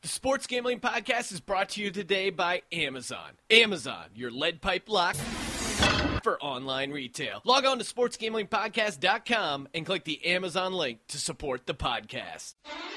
The Sports Gambling Podcast is brought to you today by Amazon. Amazon, your lead pipe lock for online retail. Log on to sportsgamblingpodcast.com and click the Amazon link to support the podcast.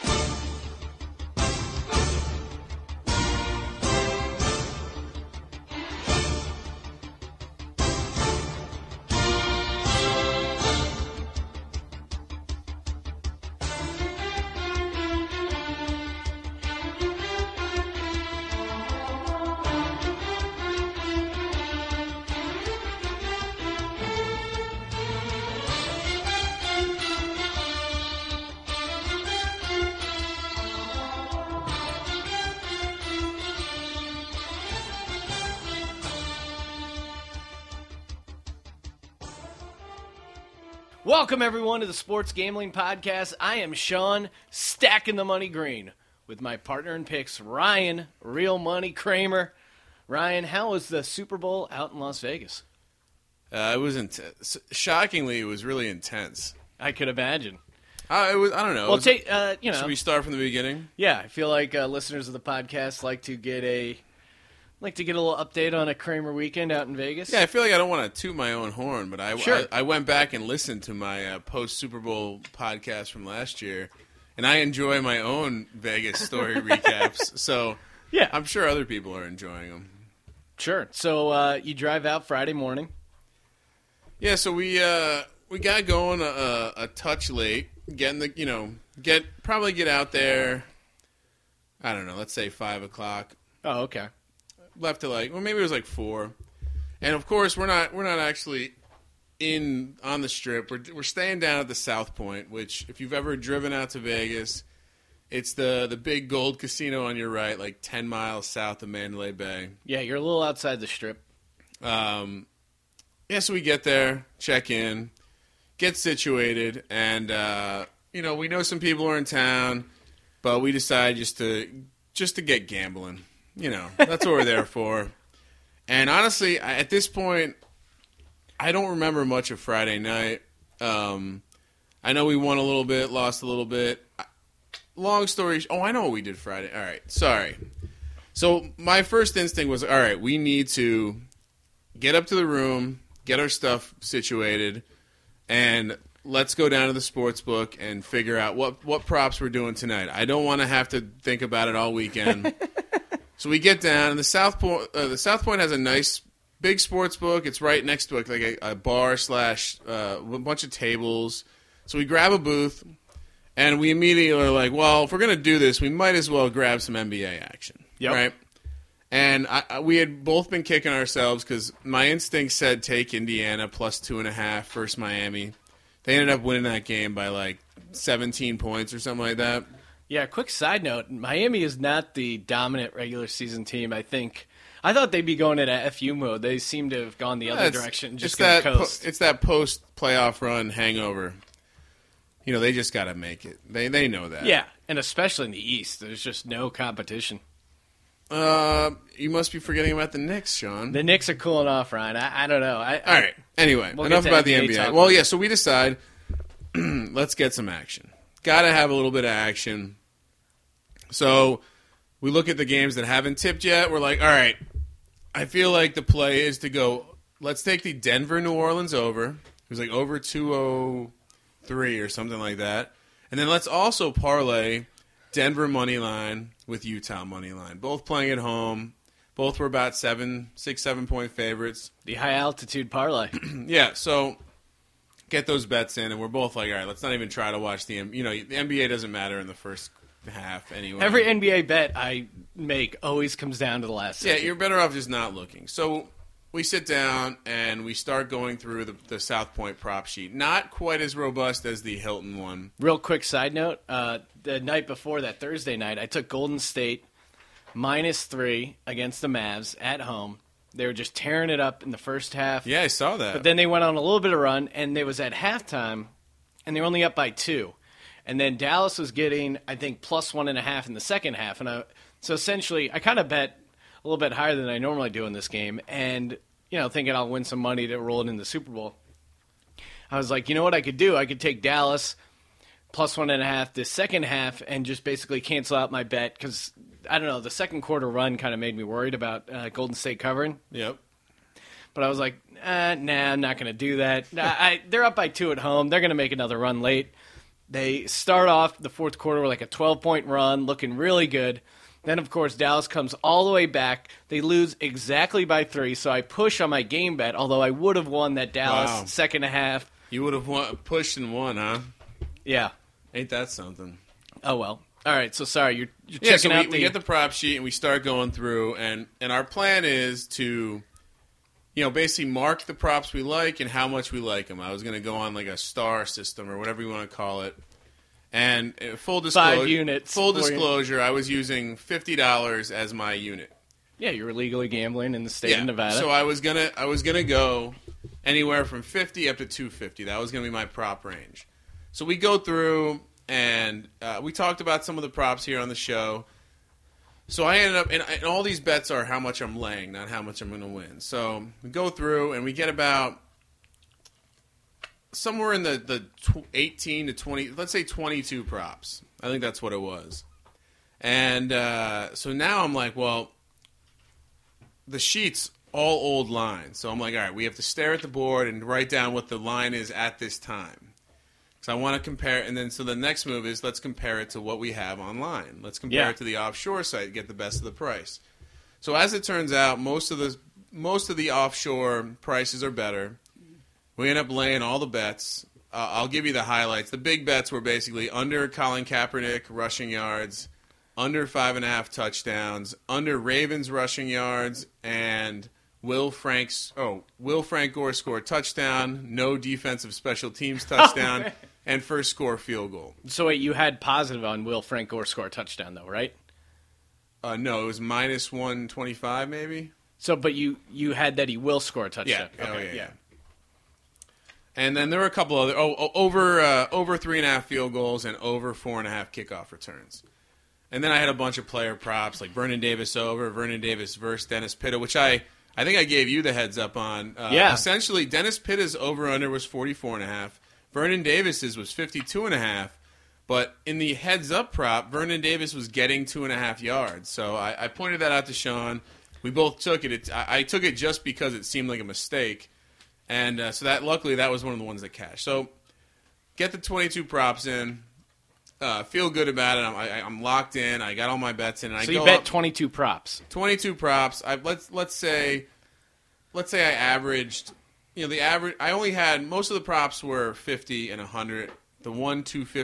Welcome, everyone, to the Sports Gambling Podcast. I am Sean, stacking the money green, with my partner in picks, Ryan, Real Money Kramer. Ryan, how was the Super Bowl out in Las Vegas? It was intense. Shockingly, it was really intense. I could imagine. I don't know. Well, Should we start from the beginning? Yeah, I feel like listeners of the podcast like to get a little update on a Kramer weekend out in Vegas. Yeah, I feel like I don't want to toot my own horn, but Sure. I went back and listened to my post-Super Bowl podcast from last year, and I enjoy my own Vegas story recaps, so Yeah. I'm sure other people are enjoying them. Sure. So you drive out Friday morning. Yeah, so we got going a touch late, get out there, I don't know, let's say 5 o'clock. Oh, okay. Left at maybe it was 4, and of course we're not actually on the Strip. We're staying down at the South Point, which if you've ever driven out to Vegas, it's the big gold casino on your right, 10 miles south of Mandalay Bay. Yeah, you're a little outside the Strip. So we get there, check in, get situated, and we know some people are in town, but we decide just to get gambling. That's what we're there for. And honestly, at this point, I don't remember much of Friday night. I know we won a little bit, lost a little bit. Long story. Oh, I know what we did Friday. All right. Sorry. So my first instinct was, all right, we need to get up to the room, get our stuff situated, and let's go down to the sports book and figure out what props we're doing tonight. I don't want to have to think about it all weekend. So we get down, and the South Point has a nice big sports book. It's right next to a bar / a bunch of tables. So we grab a booth, and we immediately are like, well, if we're going to do this, we might as well grab some NBA action. Yep. Right? And we had both been kicking ourselves because my instinct said take Indiana plus 2.5 versus Miami. They ended up winning that game by 17 points or something like that. Yeah, quick side note, Miami is not the dominant regular season team, I think. I thought they'd be going into FU mode. They seem to have gone the other direction, just going to coast. It's that post-playoff run hangover. They just got to make it. They know that. Yeah, and especially in the East. There's just no competition. You must be forgetting about the Knicks, Sean. The Knicks are cooling off, Ryan. I don't know. All right. Anyway, enough about the NBA. Well, yeah, so we decide, let's get some action. Got to have a little bit of action. So we look at the games that haven't tipped yet. We're like, all right, I feel like the play is to go, let's take the Denver-New Orleans over. It was over 203 or something like that. And then let's also parlay Denver money line with Utah money line. Both playing at home. Both were about 7 point favorites. The high altitude parlay. Yeah, so get those bets in, and we're both like, all right, let's not even try to watch the NBA doesn't matter in the first half anyway. Every NBA bet I make always comes down to the last second. Yeah, you're better off just not looking. So we sit down and we start going through the South Point prop sheet. Not quite as robust as the Hilton one. Real quick side note, the night before that, Thursday night, I took Golden State -3 against the Mavs at home. They were just tearing it up in the first half. Yeah, I saw that. But then they went on a little bit of run, and they was at halftime, and they were only up by 2. And then Dallas was getting, I think, +1.5 in the second half. And so essentially, I kind of bet a little bit higher than I normally do in this game, and thinking I'll win some money to roll it in the Super Bowl. I was like, you know what I could do? I could take Dallas +1.5 the second half and just basically cancel out my bet because I don't know, the second quarter run kind of made me worried about Golden State covering. Yep. But I was like, nah, I'm not going to do that. They're up by 2 at home. They're going to make another run late. They start off the fourth quarter with like a 12-point run, looking really good. Then, of course, Dallas comes all the way back. They lose exactly by 3, so I push on my game bet, although I would have won that Dallas second half. You would have pushed and won, huh? Yeah. Ain't that something? Oh, well. All right, so sorry, you're checking out we get the prop sheet and we start going through, and our plan is to, basically mark the props we like and how much we like them. I was going to go on like a star system or whatever you want to call it. And full disclosure, 5 units. Full disclosure, I was using $50 as my unit. Yeah, you were legally gambling in the state of Nevada. So I was gonna go anywhere from 50 up to 250. That was gonna be my prop range. So we go through and we talked about some of the props here on the show. So I ended up, and all these bets are how much I'm laying, not how much I'm going to win. So we go through and we get about somewhere in the 18 to 20, let's say 22 props. I think that's what it was. And so now I'm like, well, the sheet's all old lines. So I'm like, all right, we have to stare at the board and write down what the line is at this time. So I want to compare, and then so the next move is let's compare it to what we have online. Let's compare it to the offshore site, get the best of the price. So as it turns out, most of the offshore prices are better. We end up laying all the bets. I'll give you the highlights. The big bets were basically under Colin Kaepernick rushing yards, under 5.5 touchdowns, under Ravens rushing yards, and Will Frank Gore score touchdown, no defensive special teams touchdown, and first score field goal. So wait, you had positive on Will Frank Gore score touchdown though, right? No, it was minus 125 maybe. So, but you had that he will score a touchdown. Yeah. Okay, yeah. And then there were a couple other over 3.5 field goals and over 4.5 kickoff returns. And then I had a bunch of player props like Vernon Davis versus Dennis Pitta, which I think I gave you the heads up on. Essentially, Dennis Pitta's over-under was 44.5. Vernon Davis's was 52.5. But in the heads-up prop, Vernon Davis was getting 2.5 yards. So I pointed that out to Sean. We both took it. I took it just because it seemed like a mistake. And so that luckily that was one of the ones that cashed. So get the 22 props in. Feel good about it. I'm locked in. I got all my bets in. And so you bet 22 props. 22 props. Let's say I averaged. The average. I only had most of the props were 50 and 100. The one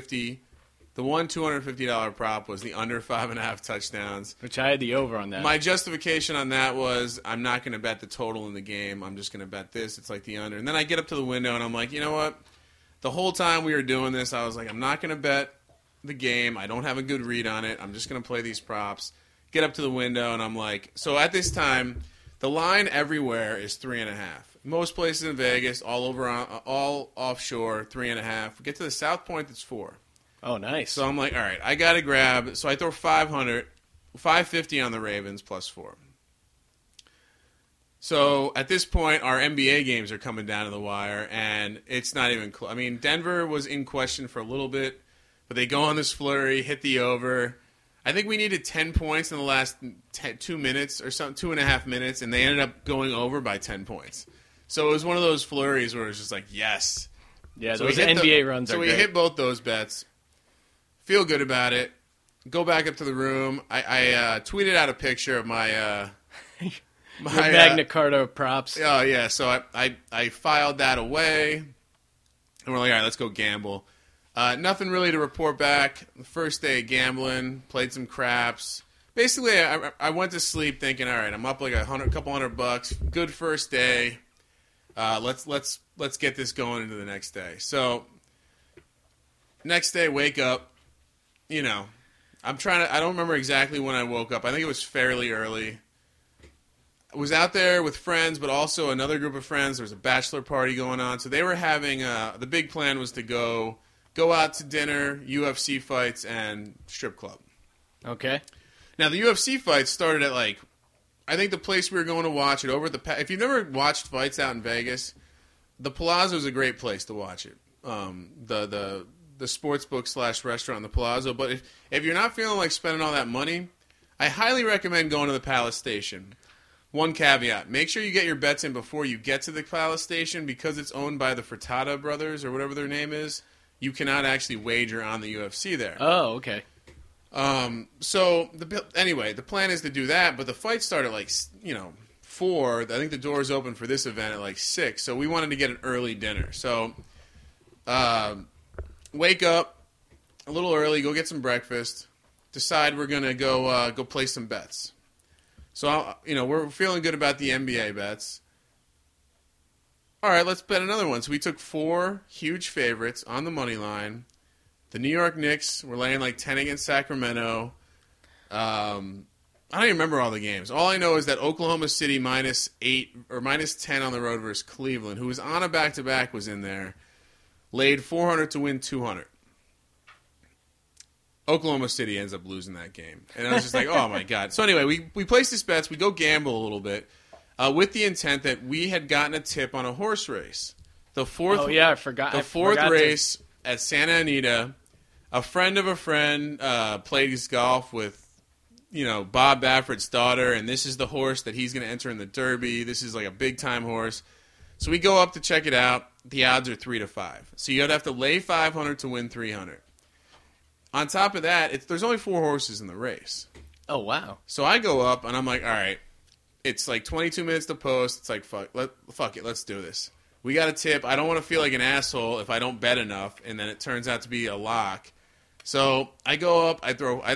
$250 prop was the under 5.5 touchdowns. Which I had the over on that. My justification on that was I'm not going to bet the total in the game. I'm just going to bet this. It's like the under. And then I get up to the window and I'm like, you know what? The whole time we were doing this, I was like, I'm not going to bet the game. I don't have a good read on it. I'm just going to play these props. Get up to the window and I'm like, so at this time, the line everywhere is 3.5. Most places in Vegas, all offshore, 3.5. We get to the South Point, it's 4. Oh, nice. So I'm like, all right, I got to grab. So I throw 550 on the Ravens plus 4. So at this point, our NBA games are coming down to the wire, and it's not even close. I mean, Denver was in question for a little bit, but they go on this flurry, hit the over. I think we needed 10 points in the last 2 minutes or something, 2.5 minutes, and they ended up going over by 10 points. So it was one of those flurries where it was just like, yes. Yeah, so those NBA runs are great. So we hit both those bets. Feel good about it. Go back up to the room. I tweeted out a picture of my Magna Carta props. Oh, yeah. So I filed that away. And we're like, all right, let's go gamble. Nothing really to report back. The first day of gambling, played some craps. Basically, I went to sleep thinking, all right, I'm up like couple $100. Good first day. Let's get this going into the next day. So next day, wake up. I don't remember exactly when I woke up. I think it was fairly early. I was out there with friends, but also another group of friends. There was a bachelor party going on. So they were having, the big plan was to go out to dinner, UFC fights, and strip club. Okay. Now, the UFC fights started at I think the place we were going to watch it over at if you've never watched fights out in Vegas, the Palazzo is a great place to watch it. The sports book / restaurant in the Palazzo. But if you're not feeling like spending all that money, I highly recommend going to the Palace Station. One caveat: make sure you get your bets in before you get to the Palace Station, because it's owned by the Furtada brothers or whatever their name is. You cannot actually wager on the UFC there. Oh, okay. So anyway, the plan is to do that, but the fight started like 4. I think the doors open for this event at like 6. So we wanted to get an early dinner. So wake up a little early, go get some breakfast, decide we're gonna go play some bets. So we're feeling good about the NBA bets. All right, let's bet another one. So we took 4 huge favorites on the money line. The New York Knicks were laying like 10 against Sacramento. I don't even remember all the games. All I know is that Oklahoma City -8 or -10 on the road versus Cleveland, who was on a back-to-back, was in there, laid 400 to win 200. Oklahoma City ends up losing that game. And I was just like, oh, my God. So anyway, we placed these bets. We go gamble a little bit with the intent that we had gotten a tip on a horse race. The fourth, I forgot. The fourth race at Santa Anita. A friend of a friend plays golf with, Bob Baffert's daughter, and this is the horse that he's going to enter in the Derby. This is like a big-time horse. So we go up to check it out. The odds are 3 to 5. So you'd have to lay 500 to win 300. On top of that, there's only 4 horses in the race. Oh, wow. So I go up, and I'm like, all right, it's like 22 minutes to post. It's like, fuck it, let's do this. We got a tip. I don't want to feel like an asshole if I don't bet enough, and then it turns out to be a lock. So I go up,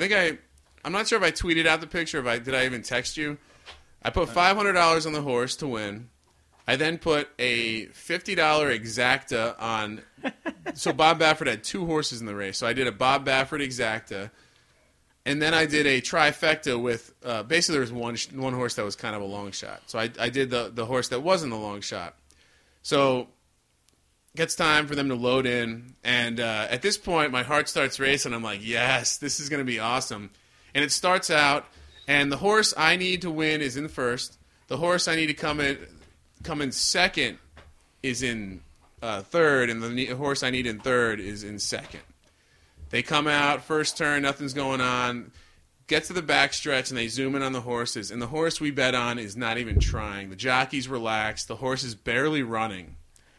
I'm not sure if I tweeted out the picture, did I even text you? I put $500 on the horse to win. I then put a $50 exacta on. So Bob Baffert had 2 horses in the race. So I did a Bob Baffert exacta. And then I did a trifecta with, basically there was one horse that was kind of a long shot. So I did the horse that wasn't a long shot. So gets time for them to load in. And at this point, my heart starts racing. I'm like, yes, this is going to be awesome. And it starts out, and the horse I need to win is in first. The horse I need to come in second is in third, and the horse I need in third is in second. They come out, first turn, nothing's going on. Get to the backstretch, and they zoom in on the horses. And the horse we bet on is not even trying. The jockey's relaxed. The horse is barely running.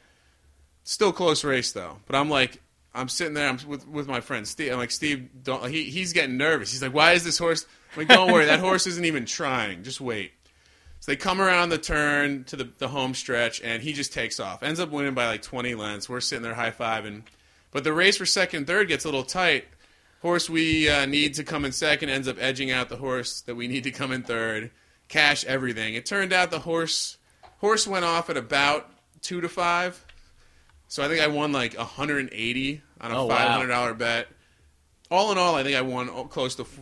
Still close race, though. But I'm sitting there with my friend Steve. I'm like, Steve, he's getting nervous. He's like, why is this horse? I'm like, don't worry, that horse isn't even trying. Just wait. So they come around the turn to the home stretch, and he just takes off. Ends up winning by like 20 lengths. We're sitting there high-fiving. But the race for second and third gets a little tight. Horse we need to come in second ends up edging out the horse that we need to come in third. Cash everything. It turned out the horse went off at about 2 to 5. So I think I won like 180 on a $500 bet. All in all, I think I won close to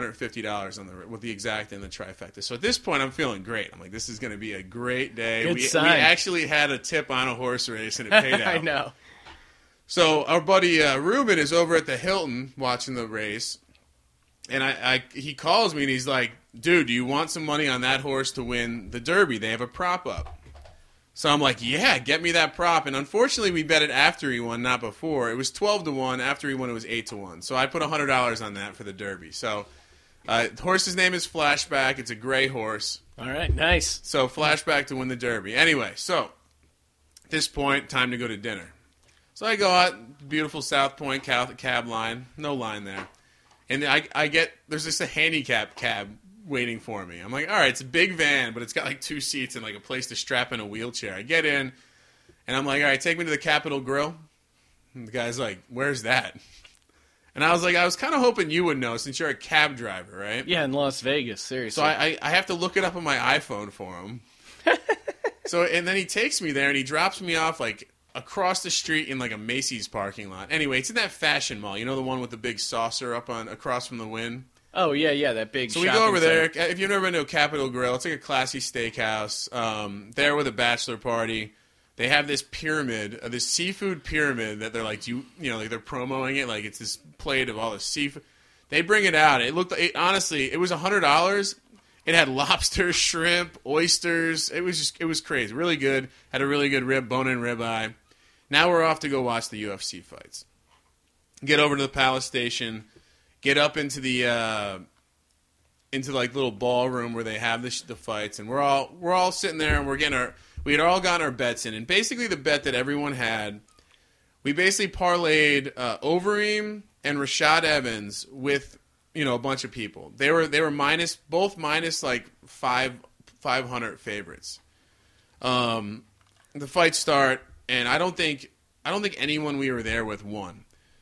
$350 with the exact and the trifecta. So at this point, I'm feeling great. I'm like, this is going to be a great day. We actually had a tip on a horse race, and it paid out. I know. So our buddy Ruben is over at the Hilton watching the race, and he calls me, and he's like, dude, do you want some money on that horse to win the Derby? They have a prop up. So I'm like, yeah, get me that prop. And unfortunately, we bet it after he won, not before. It was 12 to 1. After he won, it was 8 to 1. So I put $100 on that for the Derby. So the horse's name is Flashback. It's a gray horse. All right, nice. So Flashback to win the Derby. Anyway, so at this point, time to go to dinner. So I go out, beautiful South Point cab line. No line there. And there's just a handicap cab waiting for me. I'm like, all right, it's a big van, but it's got like 2 seats and like a place to strap in a wheelchair. I get in, and I'm like, all right, take me to the Capitol Grill. And the guy's like, where's that? And I was like, I was kind of hoping you would know since you're a cab driver, right? Yeah, in Las Vegas, seriously. So I have to look it up on my iPhone for him. And then he takes me there, and he drops me off like across the street in like a Macy's parking lot. Anyway, it's in that fashion mall. You know, the one with the big saucer across from the Wynn? Oh, yeah, that big So we go over there. If you've never been to a Capitol Grill, it's like a classy steakhouse. There with a bachelor party. They have this pyramid, this seafood pyramid that they're like, like they're promoting it like it's this plate of all the seafood. They bring it out. Honestly, it was $100. It had lobster, shrimp, oysters. It was crazy. Really good. Had a really good bone-in ribeye. Now we're off to go watch the UFC fights. Get over to the Palace Station. Get up into the into like little ballroom where they have the fights, and we're all sitting there, and we had all gotten our bets in, and basically the bet that everyone had, we basically parlayed Overeem and Rashad Evans with a bunch of people. They were both minus like 500 favorites. The fights start, and I don't think anyone we were there with won.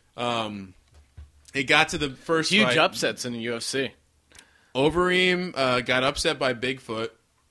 It got to the first huge fight. upsets in the UFC. Overeem got upset by Bigfoot.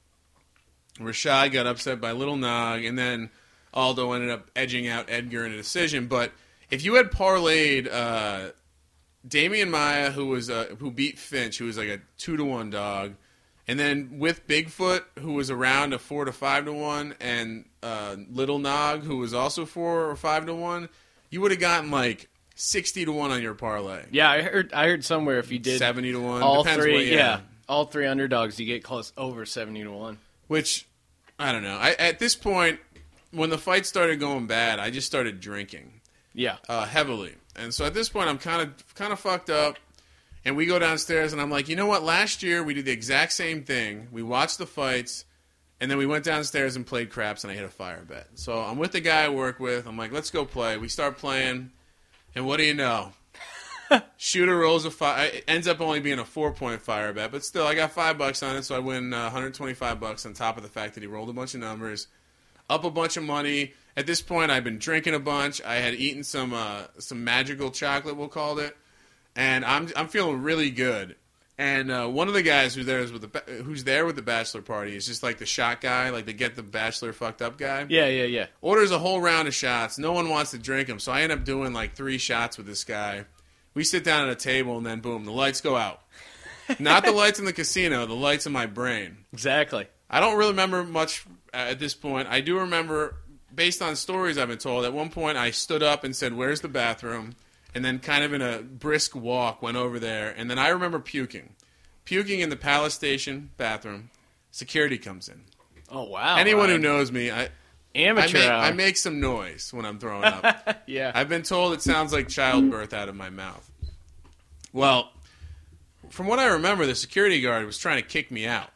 Rashad got upset by Little Nog, and then Aldo ended up edging out Edgar in a decision. But if you had parlayed Damian Maia, who beat Finch, who was like a 2-1 dog, and then with Bigfoot, who was around a 4 to 5 to 1, and Little Nog, who was also 4 or 5 to 1, you would have gotten like 60 to 1 on your parlay. Yeah, I heard somewhere if you did 70 to 1. all Depends three, what, all three underdogs, you get close over 70 to 1. Which, I don't know. At this point, when the fight started going bad, I just started drinking. Yeah. Heavily. And so at this point, I'm kind of fucked up. And we go downstairs, and I'm like, you know what? Last year, we did the exact same thing. We watched the fights, and then we went downstairs and played craps, and I hit a fire bet. So I'm with the guy I work with. I'm like, let's go play. We start playing, and what do you know? Shooter rolls it ends up only being a 4-point fire bet, but still, I got $5 on it, so I win $125 on top of the fact that he rolled a bunch of numbers, up a bunch of money. At this point, I've been drinking a bunch. I had eaten some magical chocolate, we'll call it, and I'm feeling really good. And one of the guys who's there with the bachelor party is just like the shot guy, like the get the bachelor fucked up guy. Yeah. Orders a whole round of shots. No one wants to drink them, so I end up doing like 3 shots with this guy. We sit down at a table, and then, boom, the lights go out. Not the lights in the casino, the lights in my brain. Exactly. I don't really remember much at this point. I do remember, based on stories I've been told, at one point I stood up and said, "Where's the bathroom?" And then kind of in a brisk walk went over there. And then I remember puking. Puking in the Palace Station bathroom. Security comes in. Oh, wow. Anyone who knows me, Amateur I make some noise when I'm throwing up. Yeah. I've been told it sounds like childbirth out of my mouth. Well, from what I remember, the security guard was trying to kick me out.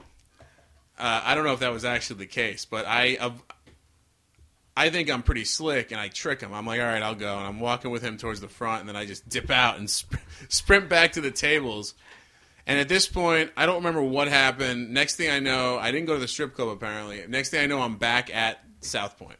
I don't know if that was actually the case, but I think I'm pretty slick, and I trick him. I'm like, all right, I'll go. And I'm walking with him towards the front, and then I just dip out and sprint back to the tables. And at this point, I don't remember what happened. Next thing I know, I didn't go to the strip club, apparently. Next thing I know, I'm back at South Point.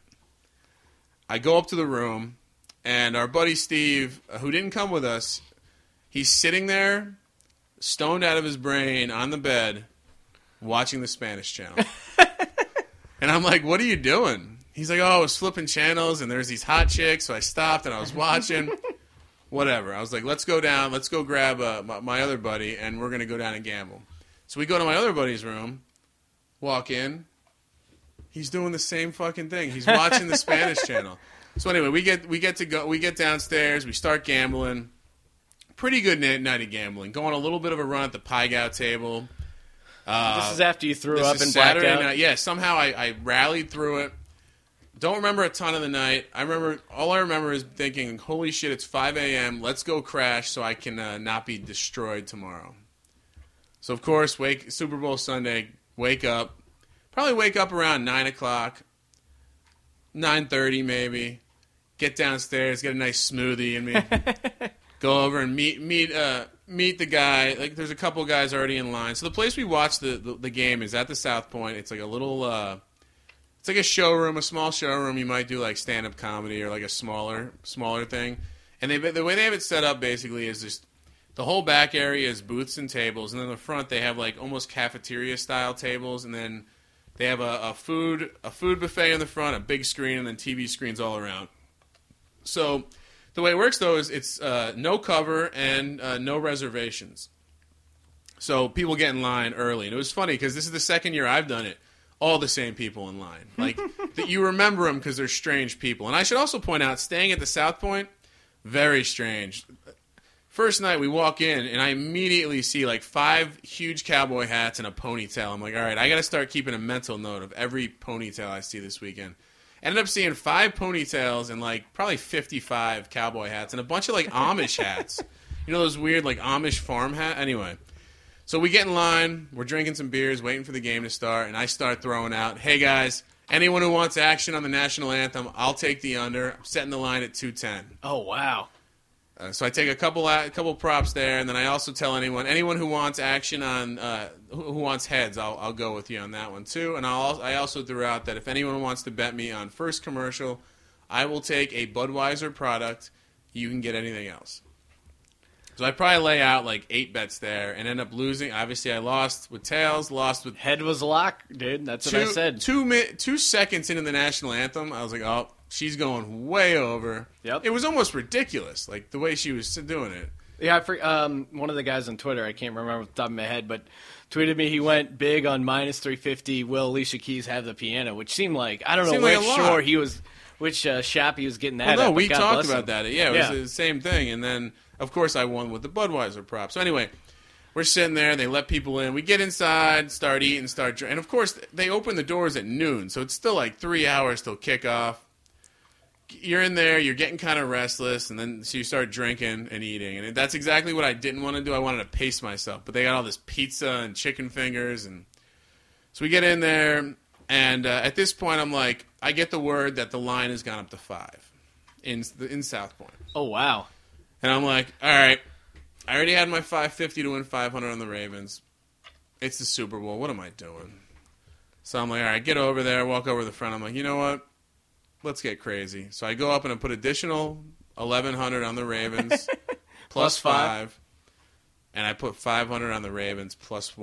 I go up to the room, and our buddy Steve, who didn't come with us, he's sitting there, stoned out of his brain, on the bed, watching the Spanish channel. And I'm like, what are you doing? He's like, oh, I was flipping channels, and there's these hot chicks, so I stopped, and I was watching. Whatever. I was like, let's go down. Let's go grab my other buddy, and we're going to go down and gamble. So we go to my other buddy's room, walk in. He's doing the same fucking thing. He's watching the Spanish channel. So anyway, we get downstairs. We start gambling. Pretty good night of gambling. Going a little bit of a run at the Pai Gow table. This is after you threw up and Saturday blacked out? night. Yeah, somehow I rallied through it. Don't remember a ton of the night. All I remember is thinking, holy shit, it's 5 a.m. Let's go crash so I can not be destroyed tomorrow. So, of course, Super Bowl Sunday, wake up. Probably wake up around 9 o'clock, 9:30 maybe. Get downstairs, get a nice smoothie in me. Go over and meet the guy. Like, there's a couple guys already in line. So the place we watched the game is at the South Point. It's like a little... it's like a showroom, a small showroom. You might do like stand-up comedy or like a smaller thing. And the way they have it set up basically is just the whole back area is booths and tables, and then in the front they have like almost cafeteria-style tables, and then they have a food buffet in the front, a big screen, and then TV screens all around. So the way it works though is it's no cover and no reservations. So people get in line early, and it was funny because this is the second year I've done it. All the same people in line. Like, that you remember them because they're strange people. And I should also point out, staying at the South Point, very strange. First night, we walk in, and I immediately see, like, 5 huge cowboy hats and a ponytail. I'm like, all right, I got to start keeping a mental note of every ponytail I see this weekend. Ended up seeing 5 ponytails and, like, probably 55 cowboy hats and a bunch of, like, Amish hats. You know those weird, like, Amish farm hats? Anyway. So we get in line, we're drinking some beers, waiting for the game to start, and I start throwing out, hey guys, anyone who wants action on the national anthem, I'll take the under. I'm setting the line at 210. Oh, wow. So I take a couple props there, and then I also tell anyone who wants action on who wants heads, I'll go with you on that one too. And I also threw out that if anyone wants to bet me on first commercial, I will take a Budweiser product. You can get anything else. So I probably lay out like 8 bets there and end up losing. Obviously, I lost with tails, lost with Head was a lock, dude. That's what I said. 2 seconds into the national anthem, I was like, oh, she's going way over. Yep. It was almost ridiculous, like the way she was doing it. Yeah, one of the guys on Twitter, I can't remember off the top of my head, but tweeted me he went big on minus 350. Will Alicia Keys have the piano? Which seemed like, I don't know which shore he was, which shop he was getting that Well, no, at. we God talked bless about him. that. Yeah, it was the same thing. And then, of course, I won with the Budweiser prop. So anyway, we're sitting there. They let people in. We get inside, start eating, start drinking. And, of course, they open the doors at noon. So it's still like 3 hours till kickoff. You're in there, you're getting kind of restless, and then so you start drinking and eating. And that's exactly what I didn't want to do. I wanted to pace myself. But they got all this pizza and chicken fingers. And so we get in there, and at this point, I'm like, I get the word that the line has gone up to 5 in South Point. Oh, wow. And I'm like, all right, I already had my 550 to win 500 on the Ravens. It's the Super Bowl. What am I doing? So I'm like, all right, get over there, walk over to the front. I'm like, you know what? Let's get crazy. So I go up and I put additional 1,100 on the Ravens, plus 5. And I put 500 on the Ravens, plus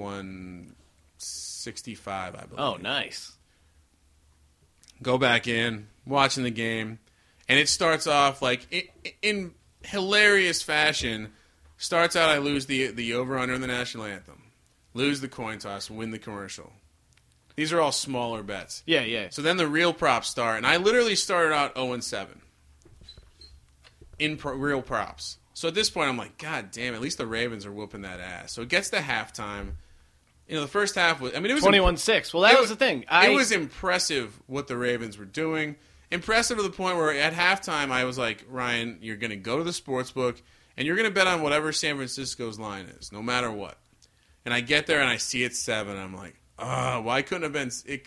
165, I believe. Oh, nice. Go back in, watching the game. And it starts off like in hilarious fashion. Starts out, I lose the over-under in the national anthem. Lose the coin toss, win the commercial. These are all smaller bets. Yeah, yeah. So then the real props start, and I literally started out 0-7 in real props. So at this point, I'm like, God damn, at least the Ravens are whooping that ass. So it gets to halftime. You know, the first half was, I mean, it was 21-6. Well, that was the thing. It was impressive what the Ravens were doing. Impressive to the point where at halftime, I was like, Ryan, you're going to go to the sports book, and you're going to bet on whatever San Francisco's line is, no matter what. And I get there, and I see it's 7. I'm like, why couldn't it have been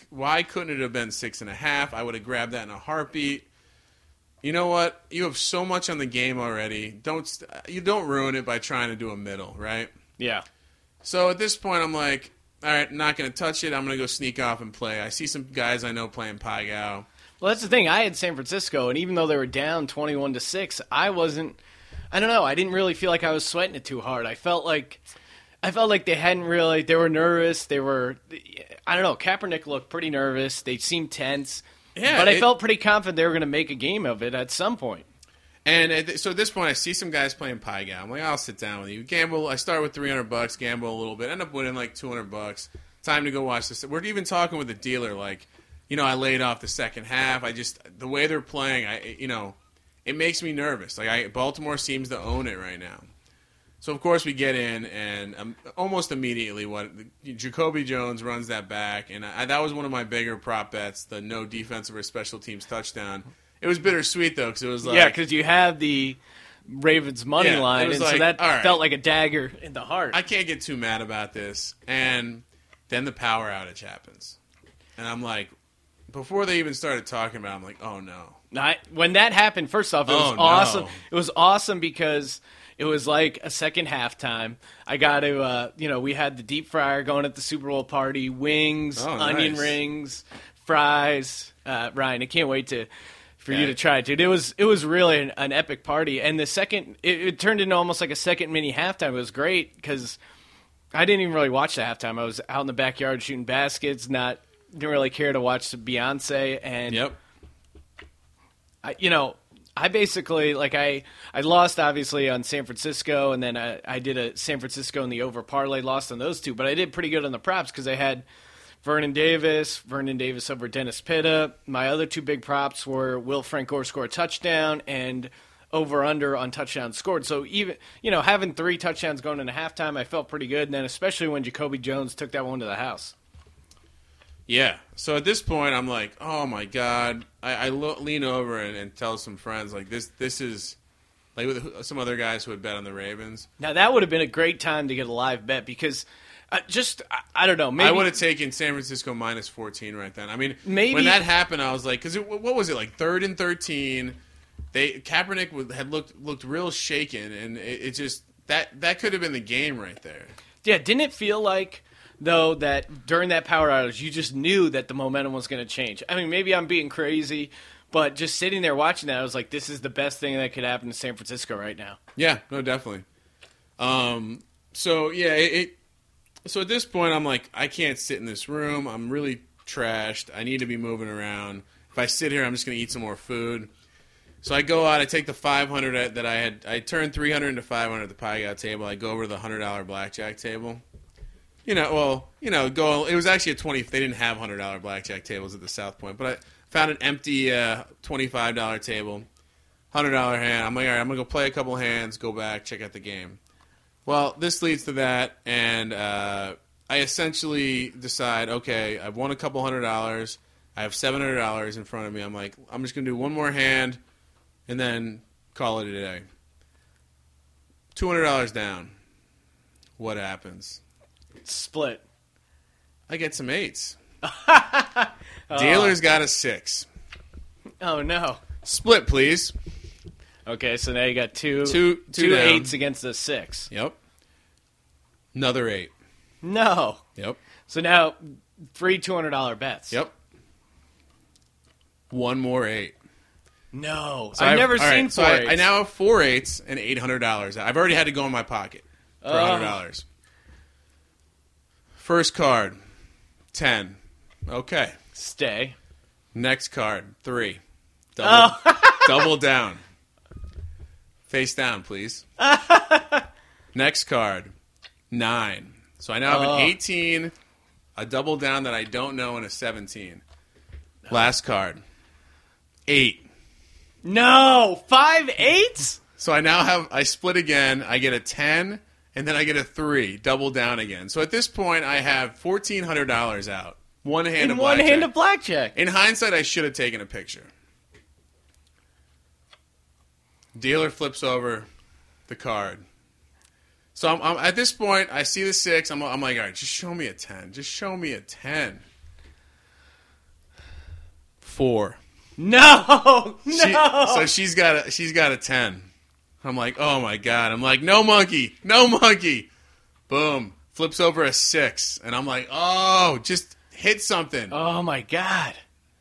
6.5? I would have grabbed that in a heartbeat. You know what? You have so much on the game already. You don't ruin it by trying to do a middle, right? Yeah. So at this point, I'm like, all right, not going to touch it. I'm going to go sneak off and play. I see some guys I know playing Pai Gow. Well, that's the thing. I had San Francisco, and even though they were down 21-6, I don't know. I didn't really feel like I was sweating it too hard. I felt like they hadn't really. They were nervous. I don't know. Kaepernick looked pretty nervous. They seemed tense. Yeah, but I felt pretty confident they were going to make a game of it at some point. And so at this point, I see some guys playing Pai Gow. I'm like, I'll sit down with you. Gamble. I start with $300, gamble a little bit, end up winning like $200. Time to go watch this. We're even talking with the dealer, like, you know, I laid off the second half. The way they're playing, it makes me nervous. Like, Baltimore seems to own it right now. So, of course, we get in, and almost immediately, Jacoby Jones runs that back, and that was one of my bigger prop bets, the no defensive or special teams touchdown. It was bittersweet, though, because it was like... Yeah, because you have the Ravens money line, and so that felt like a dagger in the heart. I can't get too mad about this. And then the power outage happens. And I'm like, before they even started talking about it, I'm like, oh, no. When that happened, first off, it was awesome. No. It was awesome because... It was like a second halftime. I got to, we had the deep fryer going at the Super Bowl party, wings, onion rings, fries. Ryan, I can't wait for you to try it, dude. It was really an epic party. And the second, it turned into almost like a second mini halftime. It was great because I didn't even really watch the halftime. I was out in the backyard shooting baskets, didn't really care to watch Beyonce. And, yep. I basically, I lost, obviously, on San Francisco, and then I did a San Francisco and the over parlay, lost on those two. But I did pretty good on the props because I had Vernon Davis over Dennis Pitta. My other two big props were Will Frank Gore score a touchdown and over-under on touchdowns scored. So even, having 3 touchdowns going into halftime, I felt pretty good. And then especially when Jacoby Jones took that one to the house. Yeah. So at this point, I'm like, oh, my God. I lean over and tell some friends, like, this is like with some other guys who had bet on the Ravens. Now, that would have been a great time to get a live bet because I don't know. Maybe I would have taken San Francisco minus 14 right then. I mean, Maybe- when that happened, I was like, because what was it, like 3rd and 13? Kaepernick had looked real shaken, and it just that could have been the game right there. Yeah, didn't it feel like, though, that during that power outage, you just knew that the momentum was going to change? I mean, maybe I'm being crazy, but just sitting there watching that, I was like, this is the best thing that could happen to San Francisco right now. Yeah, no, definitely. So at this point, I'm like, I can't sit in this room. I'm really trashed. I need to be moving around. If I sit here, I'm just going to eat some more food. So I go out. I take the $500 that I had. I turned $300 into $500 at the Pie Gow table. I go over to the $100 blackjack table. It was actually a 20. They didn't have $100 blackjack tables at the South Point, but I found an empty $25 table, $100 hand. I'm like, all right, I'm gonna go play a couple hands, go back, check out the game. Well, this leads to that, and I essentially decide, okay, I've won a couple $100. I have $700 in front of me. I'm like, I'm just gonna do one more hand, and then call it a day. $200 down. What happens? Split. I get some 8s. Dealer's got a 6. Oh, no. Split, please. Okay, so now you got two down. 8s against a 6. Yep. Another 8. No. Yep. So now, free $200 bets. Yep. One more 8. No. So I've never all seen right, so 4 I 8s. now have 4 8s and $800. I've already had to go in my pocket for $100. First card, 10. Okay. Stay. Next card, 3. Double down. Face down, please. Next card, 9. So I now have an 18, a double down that I don't know, and a 17. Last card, 8. No. 5 8s? So I split again. I get a 10, and then I get a 3, double down again. So at this point, I have $1,400 out. One hand of blackjack. One hand of blackjack. In hindsight, I should have taken a picture. Dealer flips over the card. So I'm at this point, I see the 6. I'm like, all right, just show me a 10. Just show me a 10. 4. No. So she's got a 10. I'm like, oh my God. I'm like, no monkey. Boom. Flips over a 6. And I'm like, oh, just hit something. Oh my God.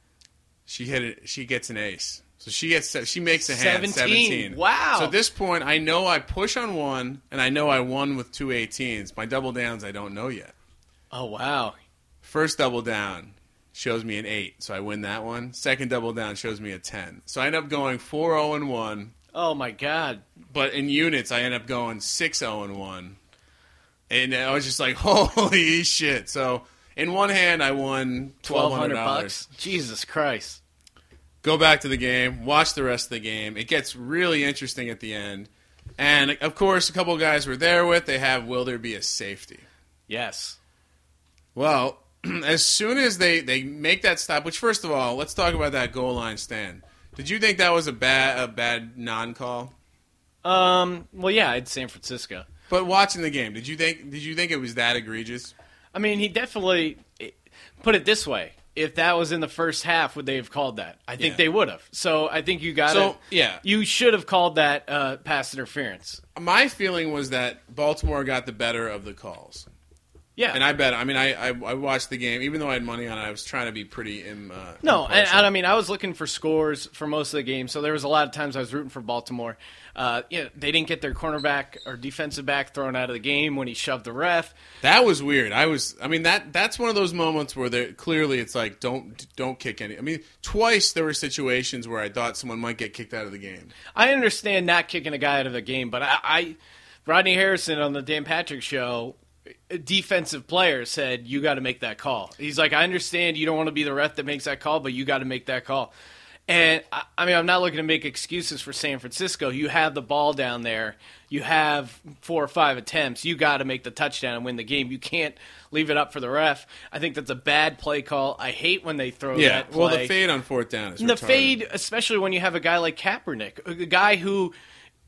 She hit it. She gets an ace. So she makes a hand 17. Wow. So at this point, I know I push on 1, and I know I won with 2 18s. My double downs, I don't know yet. Oh wow. First double down shows me an 8, so I win that one. Second double down shows me a 10. So I end up going 4-0-1. Oh my God. But in units, I end up going 6-0-1. And I was just like, holy shit. So in one hand, I won $1,200. Jesus Christ. Go back to the game, watch the rest of the game. It gets really interesting at the end. And, of course, a couple of guys we're there with, they have, will there be a safety? Yes. Well, as soon as they make that stop, which, first of all, let's talk about that goal line stand. Did you think that was a bad non-call? Well, yeah, it's San Francisco. But watching the game, did you think it was that egregious? I mean, he definitely put it this way. If that was in the first half, would they have called that? I think they would have. So I think you got So, yeah. You should have called that pass interference. My feeling was that Baltimore got the better of the calls. Yeah. And I watched the game. Even though I had money on it, I was trying to be pretty No, and impartial. I mean, I was looking for scores for most of the game, so there was a lot of times I was rooting for Baltimore. They didn't get their cornerback or defensive back thrown out of the game when he shoved the ref. That was weird. That's one of those moments where clearly it's like, don't kick any. I mean, twice there were situations where I thought someone might get kicked out of the game. I understand not kicking a guy out of the game, but Rodney Harrison on the Dan Patrick Show, a defensive player, said, you got to make that call. He's like, I understand you don't want to be the ref that makes that call, but you got to make that call. And, I mean, I'm not looking to make excuses for San Francisco. You have the ball down there. You have 4 or 5 attempts. You got to make the touchdown and win the game. You can't leave it up for the ref. I think that's a bad play call. I hate when they throw that play. Well, the fade on 4th down is retarded. The fade, especially when you have a guy like Kaepernick, a guy who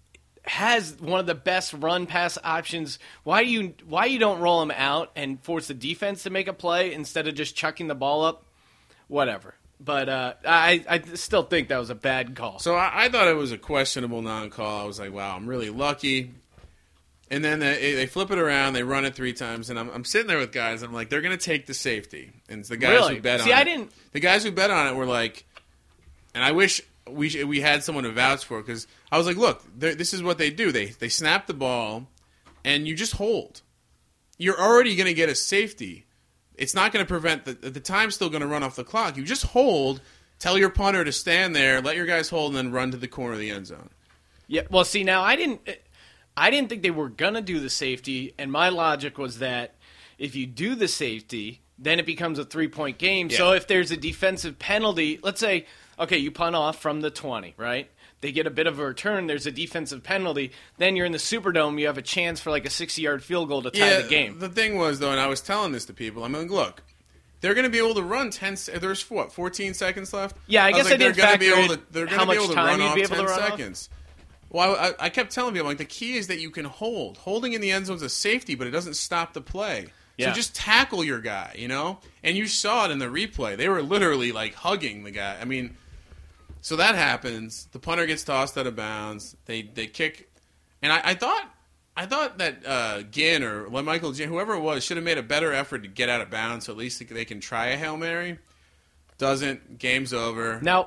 has one of the best run pass options. Why you don't roll him out and force the defense to make a play instead of just chucking the ball up? Whatever. But I still think that was a bad call. So I thought it was a questionable non-call. I was like, wow, I'm really lucky. And then they flip it around, they run it 3 times, and I'm sitting there with guys, and I'm like, they're going to take the safety. And it's the guys who bet on it. The guys who bet on it were like, and I wish we had someone to vouch for, because I was like, look, this is what they do. They snap the ball, and you just hold. You're already going to get a safety. It's not going to prevent the time's still going to run off the clock. You just hold, tell your punter to stand there, let your guys hold, and then run to the corner of the end zone. Yeah, well, see, now I didn't think they were going to do the safety, and my logic was that if you do the safety, then it becomes a 3-point game. Yeah. So if there's a defensive penalty, let's say, okay, you punt off from the 20, right? They get a bit of a return, there's a defensive penalty, then you're in the Superdome, you have a chance for like a 60-yard field goal to tie the game. The thing was, though, and I was telling this to people, I mean, look, they're going to be able to run 10 – there's, 14 seconds left? Yeah, I guess I didn't factor in they're going to be able to run off 10 seconds. Off? Well, I kept telling people, like, the key is that you can hold. Holding in the end zone is a safety, but it doesn't stop the play. Yeah. So just tackle your guy, you know? And you saw it in the replay. They were literally, like, hugging the guy. I mean – so that happens. The punter gets tossed out of bounds. They kick, and I thought that Ginn or Michael J, whoever it was, should have made a better effort to get out of bounds. So at least they can try a Hail Mary. Doesn't. Game's over. Now,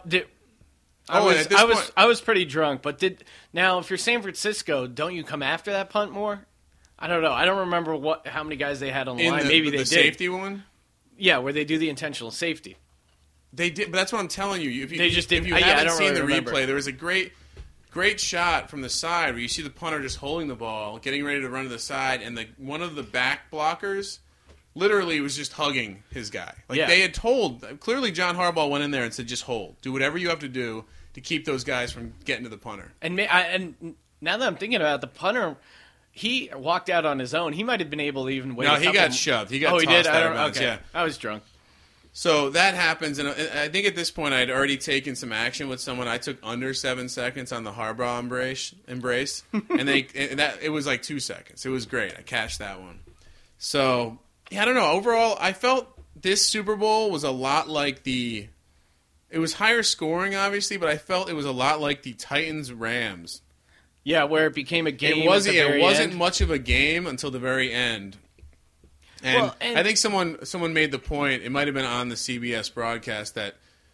I was pretty drunk, but if you're San Francisco, don't you come after that punt more? I don't know. I don't remember how many guys they had on the line. Maybe they did. The safety one. Yeah, where they do the intentional safety. They did, but that's what I'm telling you. If you haven't seen the remember. replay, there was a great shot from the side where you see the punter just holding the ball, getting ready to run to the side, and one of the back blockers literally was just hugging his guy. They had told, clearly John Harbaugh went in there and said, just hold. Do whatever you have to do to keep those guys from getting to the punter. And now that I'm thinking about it, the punter, he walked out on his own. He might have been able to even wait. No, he got shoved. He got tossed out of bounds. Okay. Yeah. I was drunk. So that happens, and I think at this point I had already taken some action with someone. I took under 7 seconds on the Harbaugh embrace, and it was like 2 seconds. It was great. I cashed that one. So yeah, I don't know. Overall, I felt this Super Bowl was a lot like it was higher scoring, obviously, but I felt it was a lot like the Titans-Rams. Yeah, where it became a game. It wasn't much of a game until the very end. And I think someone made the point, it might have been on the CBS broadcast, that,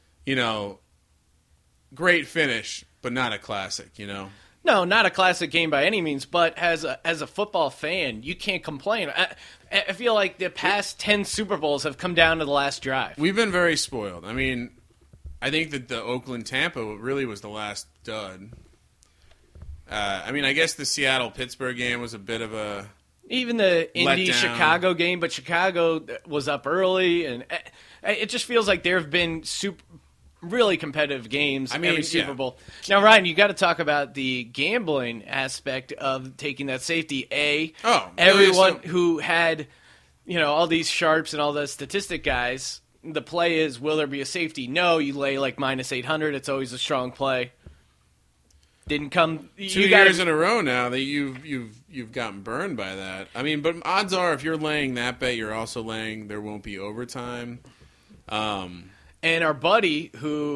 great finish, but not a classic, No, not a classic game by any means, but as a football fan, you can't complain. I feel like the past 10 Super Bowls have come down to the last drive. We've been very spoiled. I mean, I think that the Oakland-Tampa really was the last dud. I guess the Seattle-Pittsburgh game was a bit of a... Even the Indy-Chicago game, but Chicago was up early, and it just feels like there have been really competitive games every Super Bowl. Now, Ryan, you got to talk about the gambling aspect of taking that safety. Everyone who had, all these sharps and all the statistic guys, the play is, will there be a safety? No, you lay like minus 800. It's always a strong play. Didn't come 2 years in a row now that you've gotten burned by that. I mean, but odds are if you're laying that bet, you're also laying there won't be overtime. And our buddy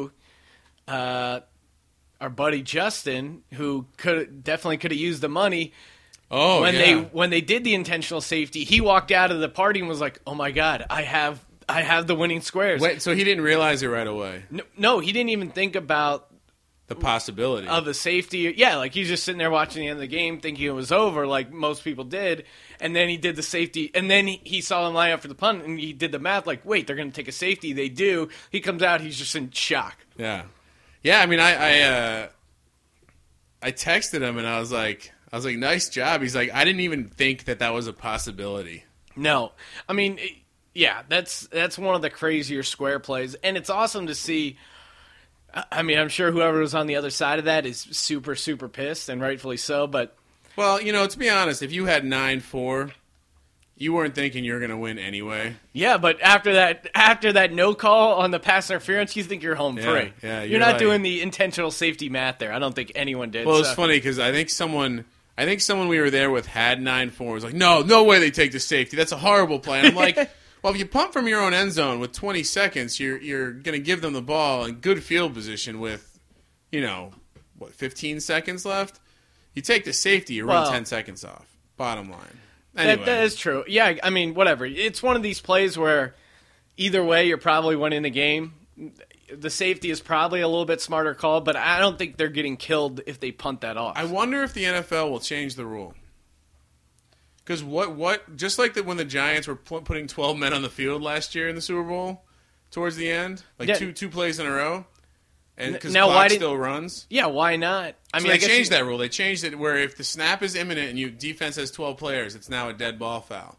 Justin, who definitely could have used the money. When they did the intentional safety, he walked out of the party and was like, "Oh my God, I have the winning squares." Wait, so he didn't realize it right away? No, he didn't even think about the possibility of the safety. Yeah, like he's just sitting there watching the end of the game thinking it was over, like most people did. And then he did the safety, and then he saw them line up for the punt, and he did the math like, wait, they're going to take a safety. They do. He comes out, he's just in shock. Yeah. I mean, I texted him, and I was like, nice job. He's like, I didn't even think that was a possibility. No. I mean, yeah, that's one of the crazier square plays, and it's awesome to see. I mean, I'm sure whoever was on the other side of that is super, super pissed, and rightfully so. But well, to be honest, if you had 9-4, you weren't thinking you were going to win anyway. Yeah, but after that no call on the pass interference, you think you're home free. Yeah, you're not doing the intentional safety math there. I don't think anyone did. Well, it's funny because I think someone we were there with had 9-4 was like, no way they take the safety. That's a horrible play. And I'm like, well, if you punt from your own end zone with 20 seconds, you're going to give them the ball in good field position with, 15 seconds left. You take the safety, you run 10 seconds off. Bottom line. Anyway. That is true. Yeah, I mean, whatever. It's one of these plays where either way, you're probably winning the game. The safety is probably a little bit smarter call, but I don't think they're getting killed if they punt that off. I wonder if the NFL will change the rule. Because what just like when the Giants were putting 12 men on the field last year in the Super Bowl towards the end, like two plays in a row, and because clock still runs. Yeah, why not? I mean, they changed that rule. They changed it where if the snap is imminent and defense has 12 players, it's now a dead ball foul.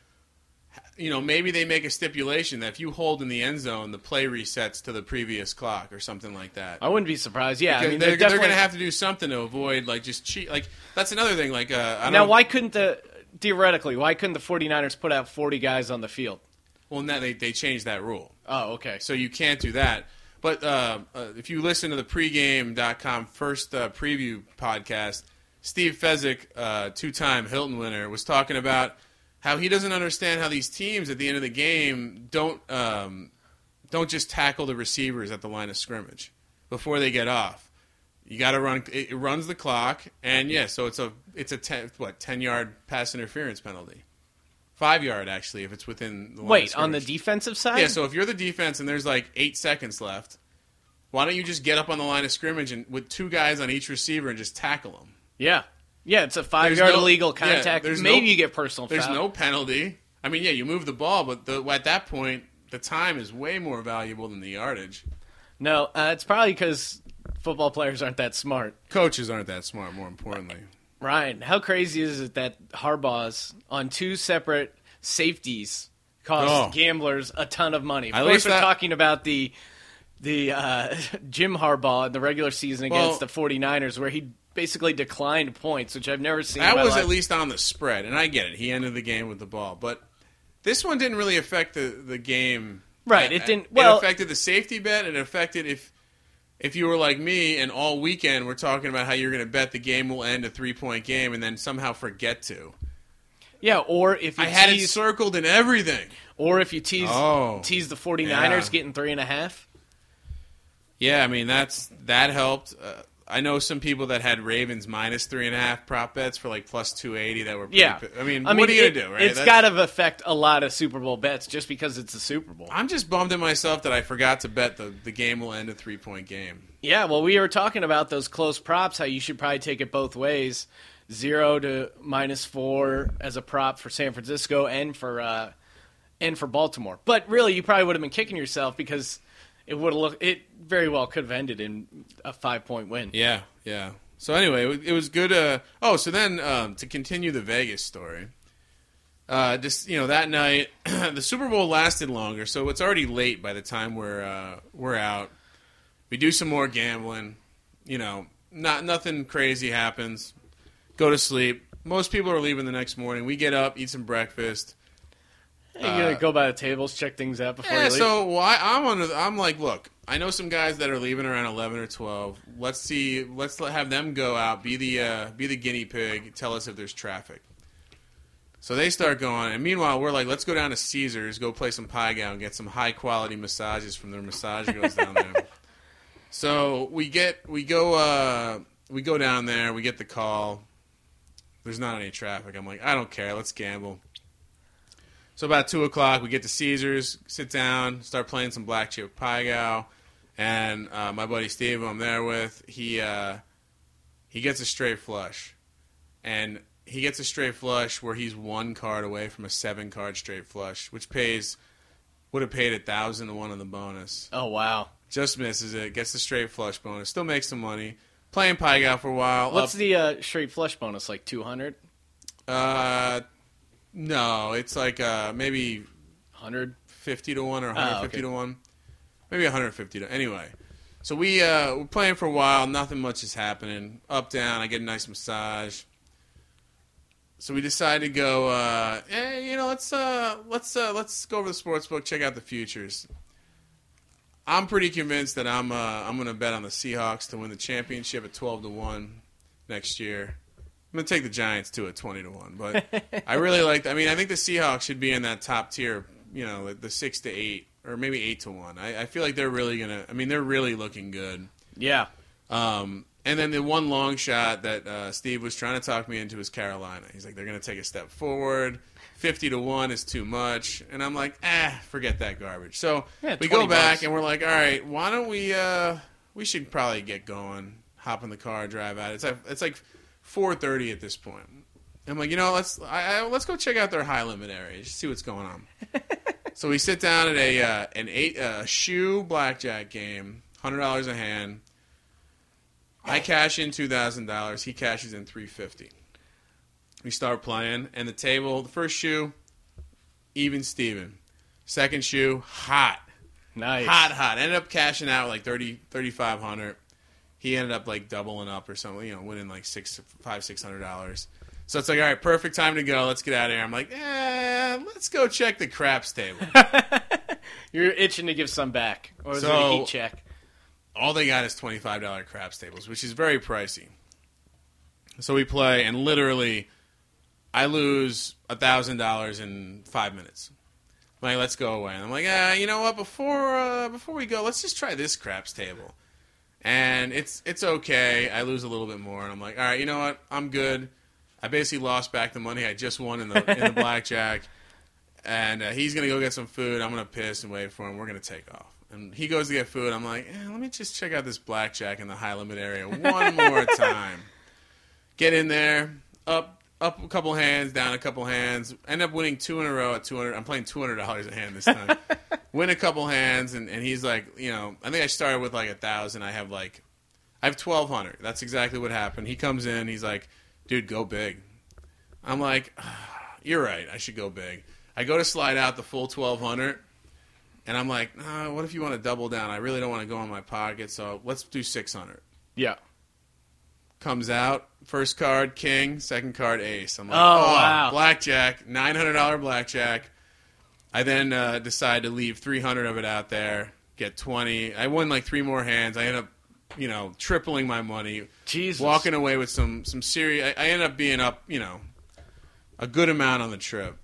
Maybe they make a stipulation that if you hold in the end zone, the play resets to the previous clock or something like that. I wouldn't be surprised. Yeah, because they're going to have to do something to avoid just cheat. Like that's another thing. Like why couldn't theoretically, why couldn't the 49ers put out 40 guys on the field? Well, now they changed that rule. Oh, okay. So you can't do that. But if you listen to the pregame.com first preview podcast, Steve Fezzik, two-time Hilton winner, was talking about how he doesn't understand how these teams at the end of the game don't just tackle the receivers at the line of scrimmage before they get off. You got to run. It runs the clock, and so it's a 10-yard pass interference penalty, 5-yard actually if it's within the line. Wait, on the defensive side? Yeah. So if you're the defense and there's 8 seconds left, why don't you just get up on the line of scrimmage and with 2 guys on each receiver and just tackle them? Yeah. Yeah, it's a 5-yard illegal contact. Maybe you get personal foul. There's no penalty. I mean, you move the ball, but at that point, the time is way more valuable than the yardage. No, it's probably because football players aren't that smart. Coaches aren't that smart, more importantly. Ryan, how crazy is it that Harbaugh's on 2 separate safeties cost gamblers a ton of money? Of course, we're talking about the Jim Harbaugh in the regular season against the 49ers, where he basically declined points, which I've never seen. That was at least on the spread, and I get it. He ended the game with the ball, but this one didn't really affect the game. Right, it didn't. It affected the safety bet. It affected if you were like me and all weekend we're talking about how you're going to bet the game will end a 3-point game and then somehow forget to. Yeah, or if you had it circled and everything. Or if you tease the 49ers getting 3.5. Yeah, I mean that helped. I know some people that had Ravens minus 3.5 prop bets for plus 280 that were pretty, I mean, what are you going to do, right? It's got to affect a lot of Super Bowl bets just because it's a Super Bowl. I'm just bummed at myself that I forgot to bet the game will end a 3-point game. Yeah, well, we were talking about those close props, how you should probably take it both ways, 0 to -4 as a prop for San Francisco and for Baltimore. But really, you probably would have been kicking yourself because it very well could have ended in a 5-point win. Yeah. So anyway, it was good. So then to continue the Vegas story, that night the Super Bowl lasted longer, so it's already late by the time we're out. We do some more gambling. Nothing crazy happens. Go to sleep. Most people are leaving the next morning. We get up, eat some breakfast. You're gonna go by the tables, check things out before you leave. So I'm like, look, I know some guys that are leaving around 11 or 12. Let's have them go out, be the guinea pig, tell us if there's traffic. So they start going, and meanwhile we're like, let's go down to Caesars, go play some Pai Gow, and get some high quality massages from their massage girls down there. So we go down there, we get the call. There's not any traffic. I'm like, I don't care, let's gamble. So about 2 o'clock, we get to Caesars, sit down, start playing some black chip Pai Gow, and my buddy Steve, who I'm there with, he gets a straight flush, and he gets a straight flush where he's 1 card away from a 7-card straight flush, which would have paid 1,000 to 1 on the bonus. Oh wow! Just misses it, gets the straight flush bonus, still makes some money. Playing Pai Gow for a while. What's the straight flush bonus, like 200? No, it's like maybe 150 to 1 or 150 to 1. Maybe 150 to anyway. So we're playing for a while, nothing much is happening. Up, down, I get a nice massage. So we decided to go. Let's go over the sports book, check out the futures. I'm pretty convinced that I'm going to bet on the Seahawks to win the championship at 12-1 next year. I'm going to take the Giants too at 20-1, but I really like. I think the Seahawks should be in that top tier. The 6-8 or maybe 8-1. I feel like they're really gonna. They're really looking good. Yeah. And then the one long shot that Steve was trying to talk me into is Carolina. He's like, they're going to take a step forward. 50-1 is too much. And I'm like, forget that garbage. So we go back and we're like, all right, why don't we should probably get going, hop in the car, drive out. It's like 4:30 at this point. I'm like, let's go check out their high limit area, just see what's going on. So we sit down at a shoe blackjack game, $100 a hand. I cash in $2,000. He cashes in $350. We start playing, and the first shoe, even Steven. Second shoe, hot. Nice. Hot. Ended up cashing out like $3,500. He ended up like doubling up or something, winning like $600. So it's like, all right, perfect time to go. Let's get out of here. I'm like, let's go check the craps table. You're itching to give some back, or is it a heat check? All they got is $25 craps tables, which is very pricey. So we play, and literally, I lose $1,000 in 5 minutes. I'm like, let's go away. And I'm like, you know what? Before we go, let's just try this craps table. And it's okay. I lose a little bit more, and I'm like, all right, you know what? I'm good. I basically lost back the money I just won in the blackjack, and he's gonna go get some food. I'm gonna piss and wait for him. We're gonna take off. And he goes to get food. I'm like, let me just check out this blackjack in the high limit area one more time. Get in there, up a couple hands, down a couple hands. End up winning 2 in a row at 200. I'm playing $200 a hand this time. Win a couple hands, and he's like, I think I started with like 1,000. I have 1,200. That's exactly what happened. He comes in. He's like, dude, go big. I'm like, you're right. I should go big. I go to slide out the full 1,200. And I'm like, what if you want to double down? I really don't want to go in my pocket, so let's do 600. Yeah. Comes out, first card, king, second card, ace. I'm like, wow. Blackjack, $900 blackjack. I then decide to leave 300 of it out there, get 20. I won like 3 more hands. I end up, tripling my money. Jesus. Walking away with some serious. I end up being up, a good amount on the trip.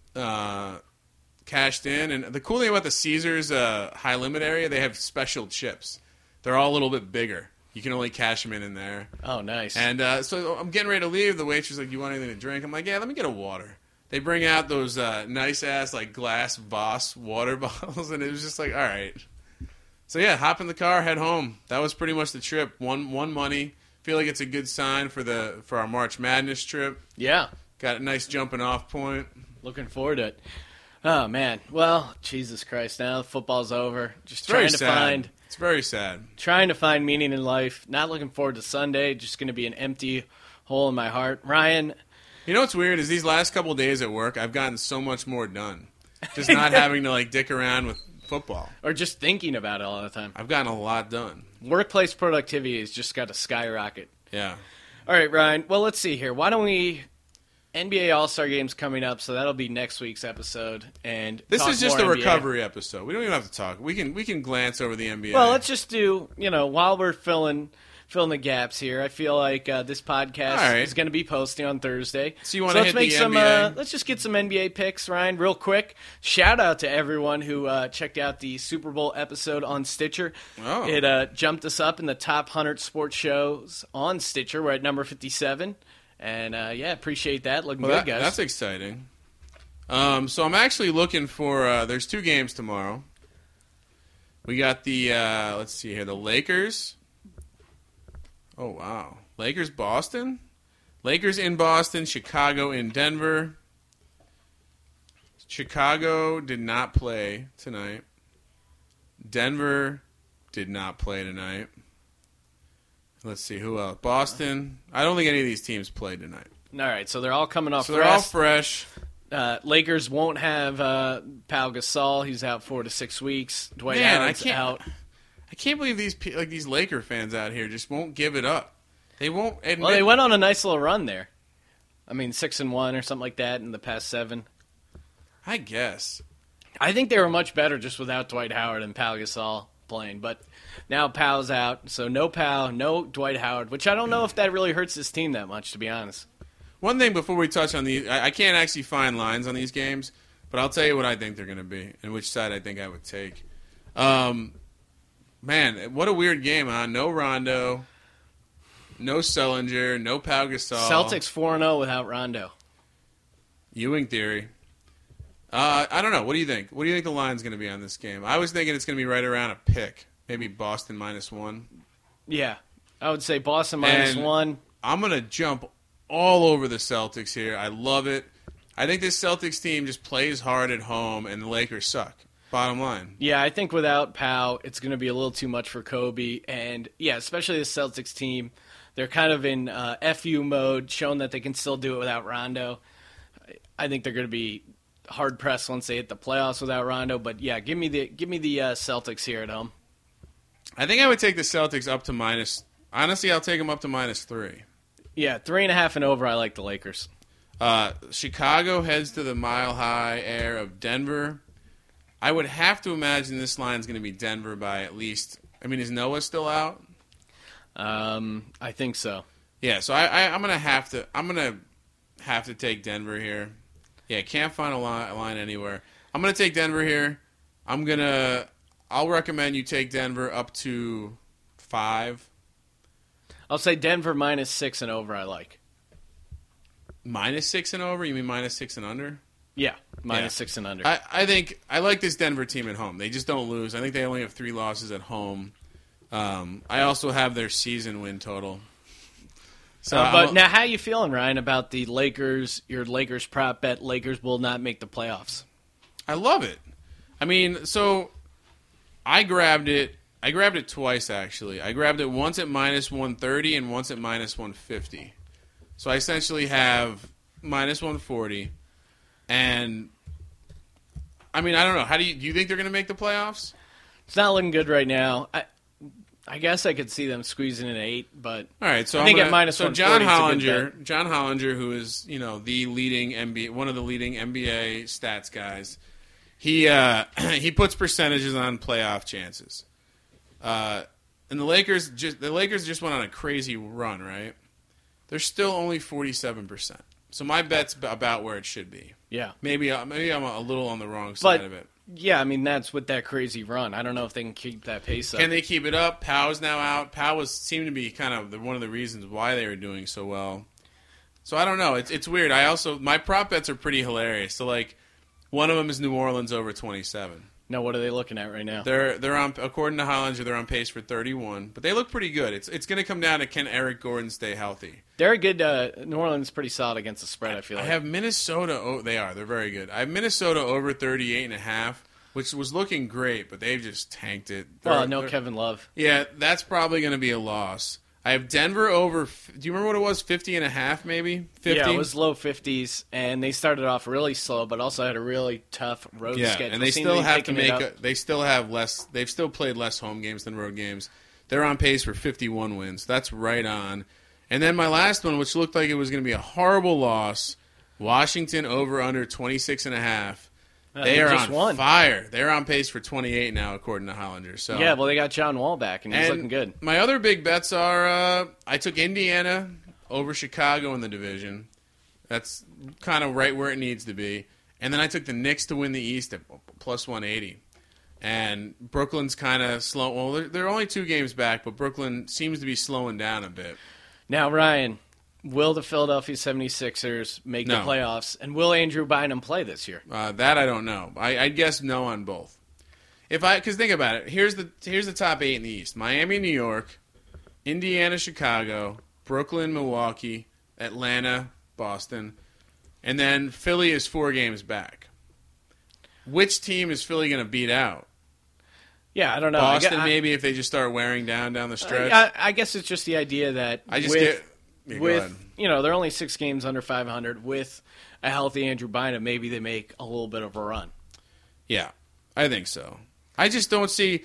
Cashed in, and the cool thing about the Caesars high limit area, they have special chips. They're all a little bit bigger. You can only cash them in there. Oh, nice. And so I'm getting ready to leave. The waitress is like, "You want anything to drink?" I'm like, "Yeah, let me get a water." They bring out those nice ass like glass Voss water bottles, and it was just like, all right. So yeah, hop in the car, head home. That was pretty much the trip. Won money. Feel like it's a good sign for our March Madness trip. Yeah. Got a nice jumping off point. Looking forward to it. Oh, man. Well, Jesus Christ. Now the football's over. Just It's trying very to sad. find... It's very sad. Trying to find meaning in life. Not looking forward to Sunday. Just going to be an empty hole in my heart. Ryan... You know what's weird is these last couple days at work, I've gotten so much more done. Just not having to, dick around with football. Or just thinking about it all the time. I've gotten a lot done. Workplace productivity has just got to skyrocket. Yeah. All right, Ryan. Well, let's see here. Why don't we... NBA All-Star Game's coming up, so that'll be next week's episode. And this is just a NBA. recovery episode. We don't even have to talk. We can glance over the NBA. Well, let's just do, while we're filling the gaps here, I feel like this podcast is going to be posting on Thursday. So you want to hit make the some, NBA? Let's just get some NBA picks, Ryan, real quick. Shout out to everyone who checked out the Super Bowl episode on Stitcher. Oh. It jumped us up in the top 100 sports shows on Stitcher. We're at number 57. And, appreciate that. Looking good, guys. That's exciting. So I'm actually looking for there's 2 games tomorrow. We got the, let's see here, the Lakers. Oh, wow. Lakers, Boston? Lakers in Boston, Chicago in Denver. Chicago did not play tonight. Denver did not play tonight. Let's see, who else? Boston. I don't think any of these teams played tonight. All right, so they're all coming off So they're all fresh. Lakers won't have Pau Gasol. He's out 4 to 6 weeks. Dwight Howard's out. I can't believe these Laker fans out here just won't give it up. They won't admit. Well, they went on a nice little run there. I mean, 6-1 or something like that in the past 7. I guess. I think they were much better just without Dwight Howard and Pau Gasol playing. But now Pau's out, so no Pau, no Dwight Howard, which I don't know if that really hurts this team that much, to be honest. One thing before we touch on these, I can't actually find lines on these games, but I'll tell you what I think they're going to be and which side I think I would take. Man, what a weird game, huh? No Rondo, no Sullinger, no Pau Gasol. Celtics 4-0 without Rondo. Ewing theory. I don't know. What do you think? What do you think the line's going to be on this game? I was thinking it's going to be right around a pick. Maybe Boston -1. Yeah, I would say Boston -1. I'm going to jump all over the Celtics here. I love it. I think this Celtics team just plays hard at home, and the Lakers suck. Bottom line. Yeah, I think without Pau, it's going to be a little too much for Kobe. And, yeah, especially the Celtics team. They're kind of in FU mode, showing that they can still do it without Rondo. I think they're going to be hard-pressed once they hit the playoffs without Rondo. But, yeah, give me the Celtics here at home. I think I would take the Celtics up to minus. Honestly, I'll take them up to -3. Yeah, 3.5 and over, I like the Lakers. Chicago heads to the mile-high air of Denver. I would have to imagine this line is going to be Denver by at least. I mean, is Noah still out? I think so. Yeah, so I'm gonna have to take Denver here. Yeah, can't find a line anywhere. I'm gonna take Denver here. I'll recommend you take Denver up to 5. I'll say Denver -6 and over. I like -6 and over. You mean -6 and under? Yeah, -6 and under. I think I like this Denver team at home. They just don't lose. I think they only have 3 losses at home. I also have their season win total. So, but now, how you feeling, Ryan, about the Lakers? Your Lakers prop bet: Lakers will not make the playoffs. I love it. I mean, so I grabbed it. I grabbed it twice actually. I grabbed it once at -130 and once at -150. So I essentially have -140. And I mean, I don't know. Do you think they're going to make the playoffs? It's not looking good right now. I guess I could see them squeezing in 8, but all right. So I think at -140. John Hollinger, who is the leading one of the leading NBA stats guys, he puts percentages on playoff chances. And the Lakers just went on a crazy run, right? They're still only 47%. So my bet's about where it should be. Yeah. Maybe I'm a little on the wrong side of it. Yeah, I mean, that's with that crazy run. I don't know if they can keep that pace up. Can they keep it up? Pau's now out. Pau seemed to be kind of one of the reasons why they were doing so well. So I don't know. It's weird. My prop bets are pretty hilarious. So like, one of them is New Orleans over 27. Now, what are they looking at right now? They're on, according to Hollinger, they're on pace for 31, but they look pretty good. It's going to come down to can Eric Gordon stay healthy. They're a good. New Orleans is pretty solid against the spread. I feel like I have Minnesota. Oh, they are. They're very good. I have Minnesota over 38.5, which was looking great, but they've just tanked it. No Kevin Love. Yeah, that's probably going to be a loss. I have Denver over. Do you remember what it was? 50.5, maybe 50. Yeah, it was low 50s, and they started off really slow, but also had a really tough road schedule. And they still have to make. They still have less. They've still played less home games than road games. They're on pace for 51 wins. That's right on. And then my last one, which looked like it was going to be a horrible loss, Washington over under 26.5. They are on fire. They're on pace for 28 now, according to Hollinger. So yeah, well, they got John Wall back, and he's looking good. My other big bets are I took Indiana over Chicago in the division. That's kind of right where it needs to be. And then I took the Knicks to win the East at plus 180. And Brooklyn's kind of slow. Well, they're only 2 games back, but Brooklyn seems to be slowing down a bit. Now, Ryan, will the Philadelphia 76ers make the playoffs, and will Andrew Bynum play this year? That I don't know. I'd guess no on both. Because think about it. Here's the top 8 in the East: Miami, New York, Indiana, Chicago, Brooklyn, Milwaukee, Atlanta, Boston, and then Philly is 4 games back. Which team is Philly going to beat out? Yeah, I don't know. Boston, maybe, if they just start wearing down the stretch. I guess it's just the idea that they're only 6 games under 500 with a healthy Andrew Bynum. Maybe they make a little bit of a run. Yeah, I think so. I just don't see.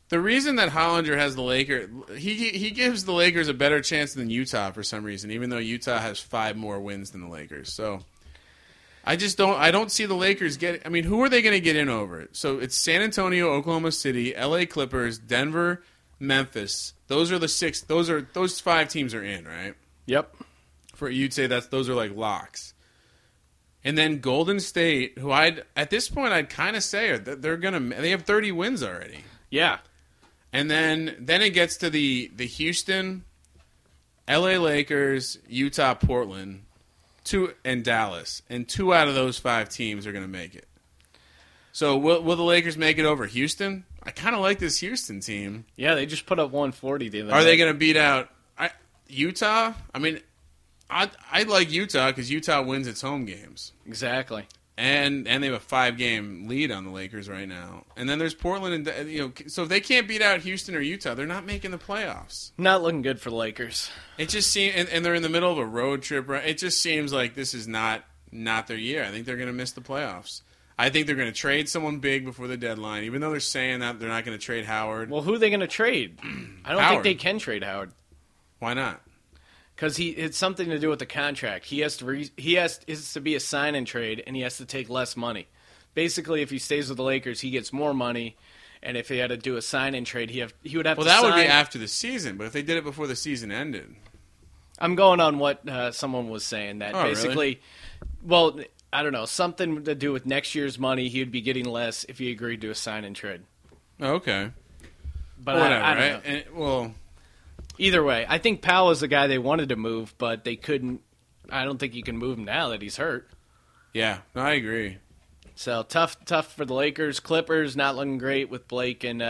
The reason that Hollinger has the Lakers, he gives the Lakers a better chance than Utah for some reason, even though Utah has 5 more wins than the Lakers. So I don't see the Lakers get. I mean, who are they going to get in over it? So it's San Antonio, Oklahoma City, L.A. Clippers, Denver, Memphis. Those are the 6. Those 5 teams are in, right? Yep. You'd say those are like locks. And then Golden State, who at this point I'd kind of say they have 30 wins already. Yeah. And then it gets to the Houston, LA Lakers, Utah, Portland, and Dallas. And 2 out of those 5 teams are going to make it. So will the Lakers make it over Houston? I kind of like this Houston team. Yeah, they just put up 140 the other Are night. they going to beat out Utah? I mean, I like Utah because Utah wins its home games. Exactly. And they have a 5-game lead on the Lakers right now. And then there's Portland, and so if they can't beat out Houston or Utah, they're not making the playoffs. Not looking good for the Lakers. It just seems, and they're in the middle of a road trip. Right? It just seems like this is not their year. I think they're going to miss the playoffs. I think they're going to trade someone big before the deadline, even though they're saying that they're not going to trade Howard. Well, who are they going to trade? I don't think they can trade Howard. Why not? Because it's something to do with the contract. He has to be a sign and trade, and he has to take less money. Basically, if he stays with the Lakers, he gets more money, and if he had to do a sign and trade, he would have to. Well, that sign. would be after the season, but if they did it before the season ended, I'm going on what someone was saying that basically. Really? Well, I don't know, something to do with next year's money. He would be getting less if he agreed to a sign and trade. Oh, okay, But whatever, I don't right? know. Well. Either way, I think Powell is the guy they wanted to move, but they couldn't. I don't think you can move him now that he's hurt. Yeah, no, I agree. So tough for the Lakers. Clippers not looking great with Blake and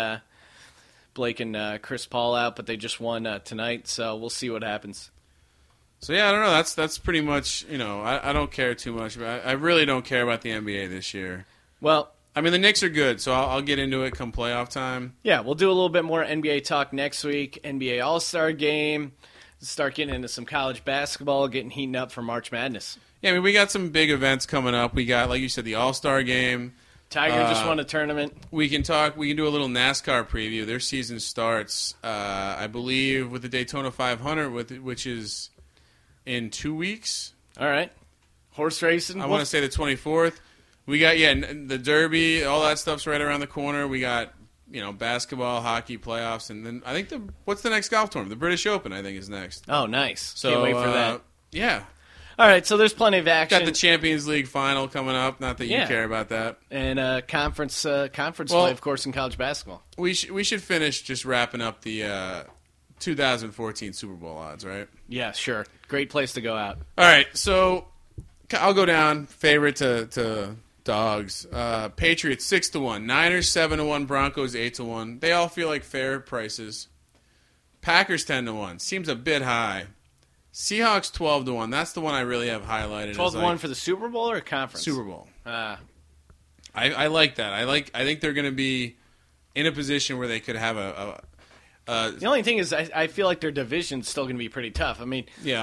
Chris Paul out, but they just won tonight. So we'll see what happens. So yeah, I don't know. That's pretty much. I don't care too much. But I really don't care about the NBA this year. Well, I mean the Knicks are good, so I'll get into it come playoff time. yeah, we'll do a little bit more NBA talk next week. NBA All-Star Game. Start getting into some college basketball, getting heating up for March Madness. Yeah, I mean we got some big events coming up. We got, like you said, the All-Star Game. Tiger just won a tournament. We can do a little NASCAR preview. Their season starts, I believe, with the Daytona 500, which is in 2 weeks. All right. Horse racing. I want to say the 24th. We got, the Derby, all that stuff's right around the corner. We got, basketball, hockey, playoffs, and then I think what's the next golf tournament? The British Open, I think, is next. Oh, nice. So, can't wait for that. Yeah. All right, so there's plenty of action. Got the Champions League final coming up. Not that you care about that. And conference play, of course, in college basketball. We should finish just wrapping up the 2014 Super Bowl odds, right? Yeah, sure. Great place to go out. All right, so I'll go down. Favorite to dogs. Patriots 6-1, Niners 7-1, Broncos 8-1. They all feel like fair prices. Packers 10-1, seems a bit high. Seahawks 12-1. That's the one I really have highlighted. 12-1 for the Super Bowl or conference? Super Bowl. Ah. I like that. I think they're going to be in a position where they could have a the only thing is, I feel like their division's still going to be pretty tough. I mean, yeah.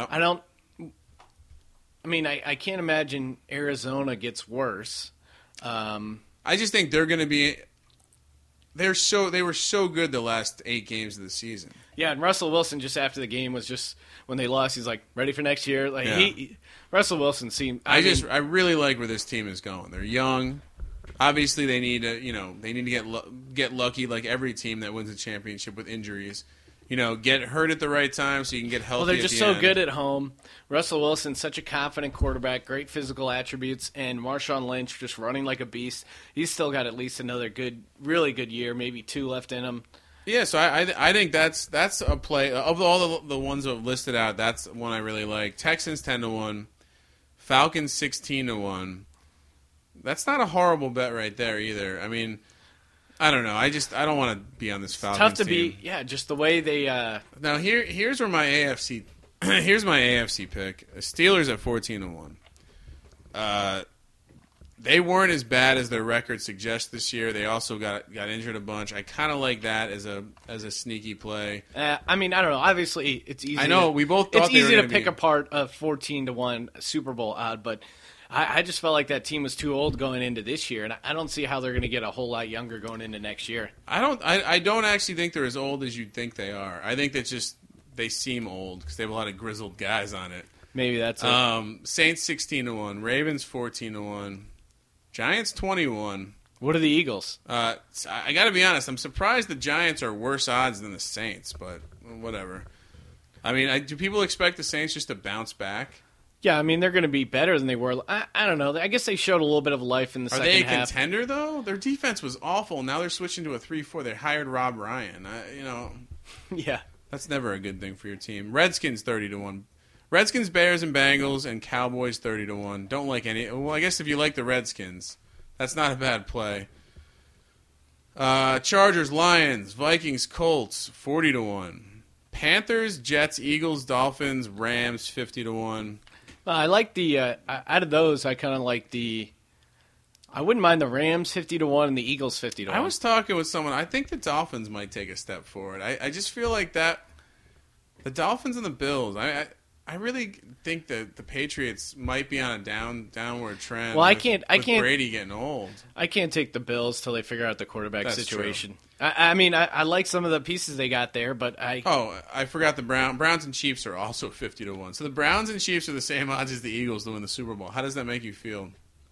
I can't imagine Arizona gets worse. I just think they're going to be. They were so good the last 8 games of the season. Yeah, and Russell Wilson just after the game was just when they lost, he's like ready for next year. Like Russell Wilson seemed. I really like where this team is going. They're young. Obviously, they need to get lucky like every team that wins a championship with injuries. Get hurt at the right time so you can get healthy. Well, they're just so good at home. Russell Wilson, such a confident quarterback, great physical attributes, and Marshawn Lynch just running like a beast. He's still got at least another really good year, maybe 2 left in him. Yeah, so I think that's a play of all the ones that I've listed out. That's one I really like. Texans 10-1, Falcons 16-1. That's not a horrible bet right there either. I mean, I don't know. I don't want to be on this Falcons tough to team. be. Yeah, just the way they. Now here's where my AFC. Here's my AFC pick. Steelers at 14-1. They weren't as bad as their record suggests this year. They also got injured a bunch. I kind of like that as a sneaky play. I mean, I don't know. Obviously, it's easy. I know we both. Thought it's easy to pick be... apart a 14-1 Super Bowl odd, but I just felt like that team was too old going into this year, and I don't see how they're going to get a whole lot younger going into next year. I don't actually think they're as old as you'd think they are. I think that just they seem old because they have a lot of grizzled guys on it. Maybe that's it. Saints 16-1, Ravens 14-1, Giants 21. What are the Eagles? I got to be honest. I'm surprised the Giants are worse odds than the Saints, but whatever. I mean, do people expect the Saints just to bounce back? Yeah, I mean, they're going to be better than they were. I don't know. I guess they showed a little bit of life in the second half. Are they a contender, though? Their defense was awful. Now they're switching to a 3-4. They hired Rob Ryan. Yeah. That's never a good thing for your team. Redskins 30-1. Redskins, Bears, and Bengals, and Cowboys 30-1. Don't like any. Well, I guess if you like the Redskins, that's not a bad play. Chargers, Lions, Vikings, Colts 40-1. Panthers, Jets, Eagles, Dolphins, Rams 50-1. I like the out of those. I kind of like the. I wouldn't mind the Rams 50-1 and the Eagles 50-1. I was talking with someone. I think the Dolphins might take a step forward. I just feel like that. The Dolphins and the Bills. I really think that the Patriots might be on a downward trend. Well, I with can't Brady getting old. I can't take the Bills till they figure out the quarterback That's situation. I mean, I like some of the pieces they got there, but I forgot the Browns and Chiefs are also 50-1. So the Browns and Chiefs are the same odds as the Eagles to win the Super Bowl. How does that make you feel?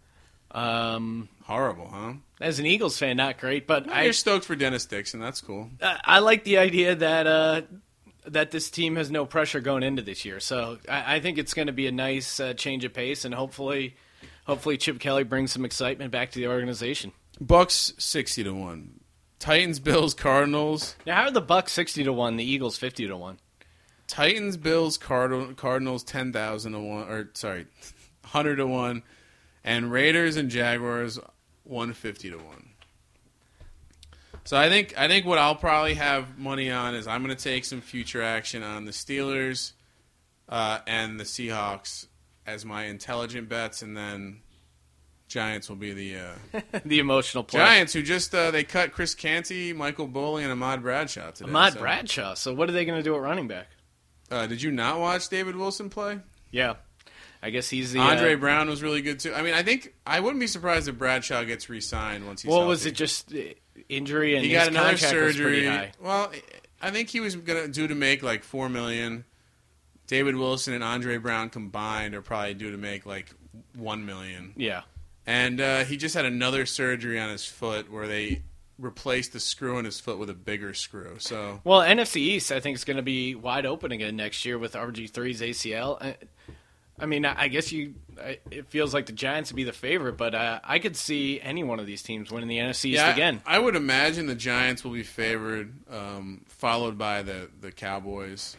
Horrible, huh? As an Eagles fan, not great, but you're stoked for Dennis Dixon. That's cool. I like the idea that that this team has no pressure going into this year. So I think it's going to be a nice change of pace, and hopefully Chip Kelly brings some excitement back to the organization. Bucks 60-1. Titans, Bills, Cardinals. Now, how are the Bucks 60-1, the Eagles 50-1? Titans, Bills, Cardinals 10,000-1, or sorry, 100-1, and Raiders and Jaguars 150-1. So I think what I'll probably have money on is I'm going to take some future action on the Steelers and the Seahawks as my intelligent bets, and then Giants will be the the emotional play. Giants, who just they cut Chris Canty, Michael Boley, and Ahmad Bradshaw today. Bradshaw. So what are they going to do at running back? Did you not watch David Wilson play? Yeah. I guess he's the... Andre Brown was really good, too. I mean, I wouldn't be surprised if Bradshaw gets re-signed once he's healthy. Was it just injury and he his got another contract surgery? Was pretty high? Well, I think he was due to make like $4 million. David Wilson and Andre Brown combined are probably due to make like $1 million. Yeah. And he just had another surgery on his foot where they replaced the screw in his foot with a bigger screw. So, well, NFC East I think is going to be wide open again next year with RG3's ACL. I mean, I guess it feels like the Giants would be the favorite, but I could see any one of these teams winning the NFC East again. I would imagine the Giants will be favored, followed by the Cowboys.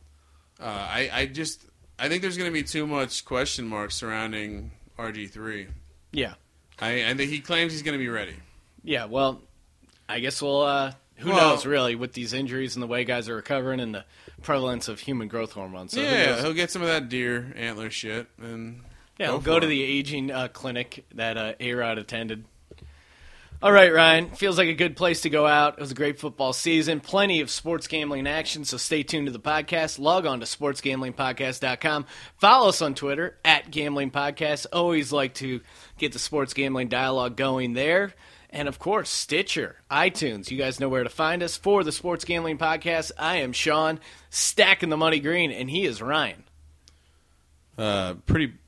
I think there's going to be too much question marks surrounding RG3. Yeah. I think he claims he's going to be ready. Yeah, well, I guess who knows, really, with these injuries and the way guys are recovering and the prevalence of human growth hormones. So he'll get some of that deer antler shit. And he'll go to the aging clinic that A-Rod attended. All right, Ryan. Feels like a good place to go out. It was a great football season. Plenty of sports gambling action, so stay tuned to the podcast. Log on to sportsgamblingpodcast.com. Follow us on Twitter, @gamblingpodcast. Always like to get the sports gambling dialogue going there. And, of course, Stitcher, iTunes. You guys know where to find us. For the Sports Gambling Podcast, I am Sean, stacking the money green, and he is Ryan. Pretty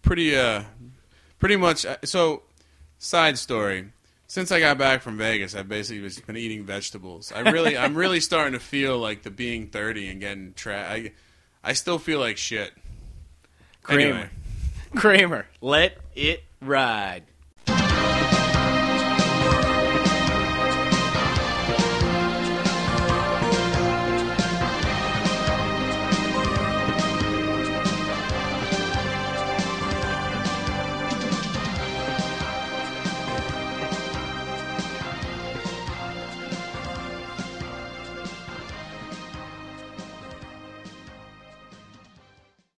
much. So, side story. Since I got back from Vegas, I've basically just been eating vegetables. I'm really starting to feel like the being 30 and getting I still feel like shit. Kramer. Anyway. Kramer, let it ride.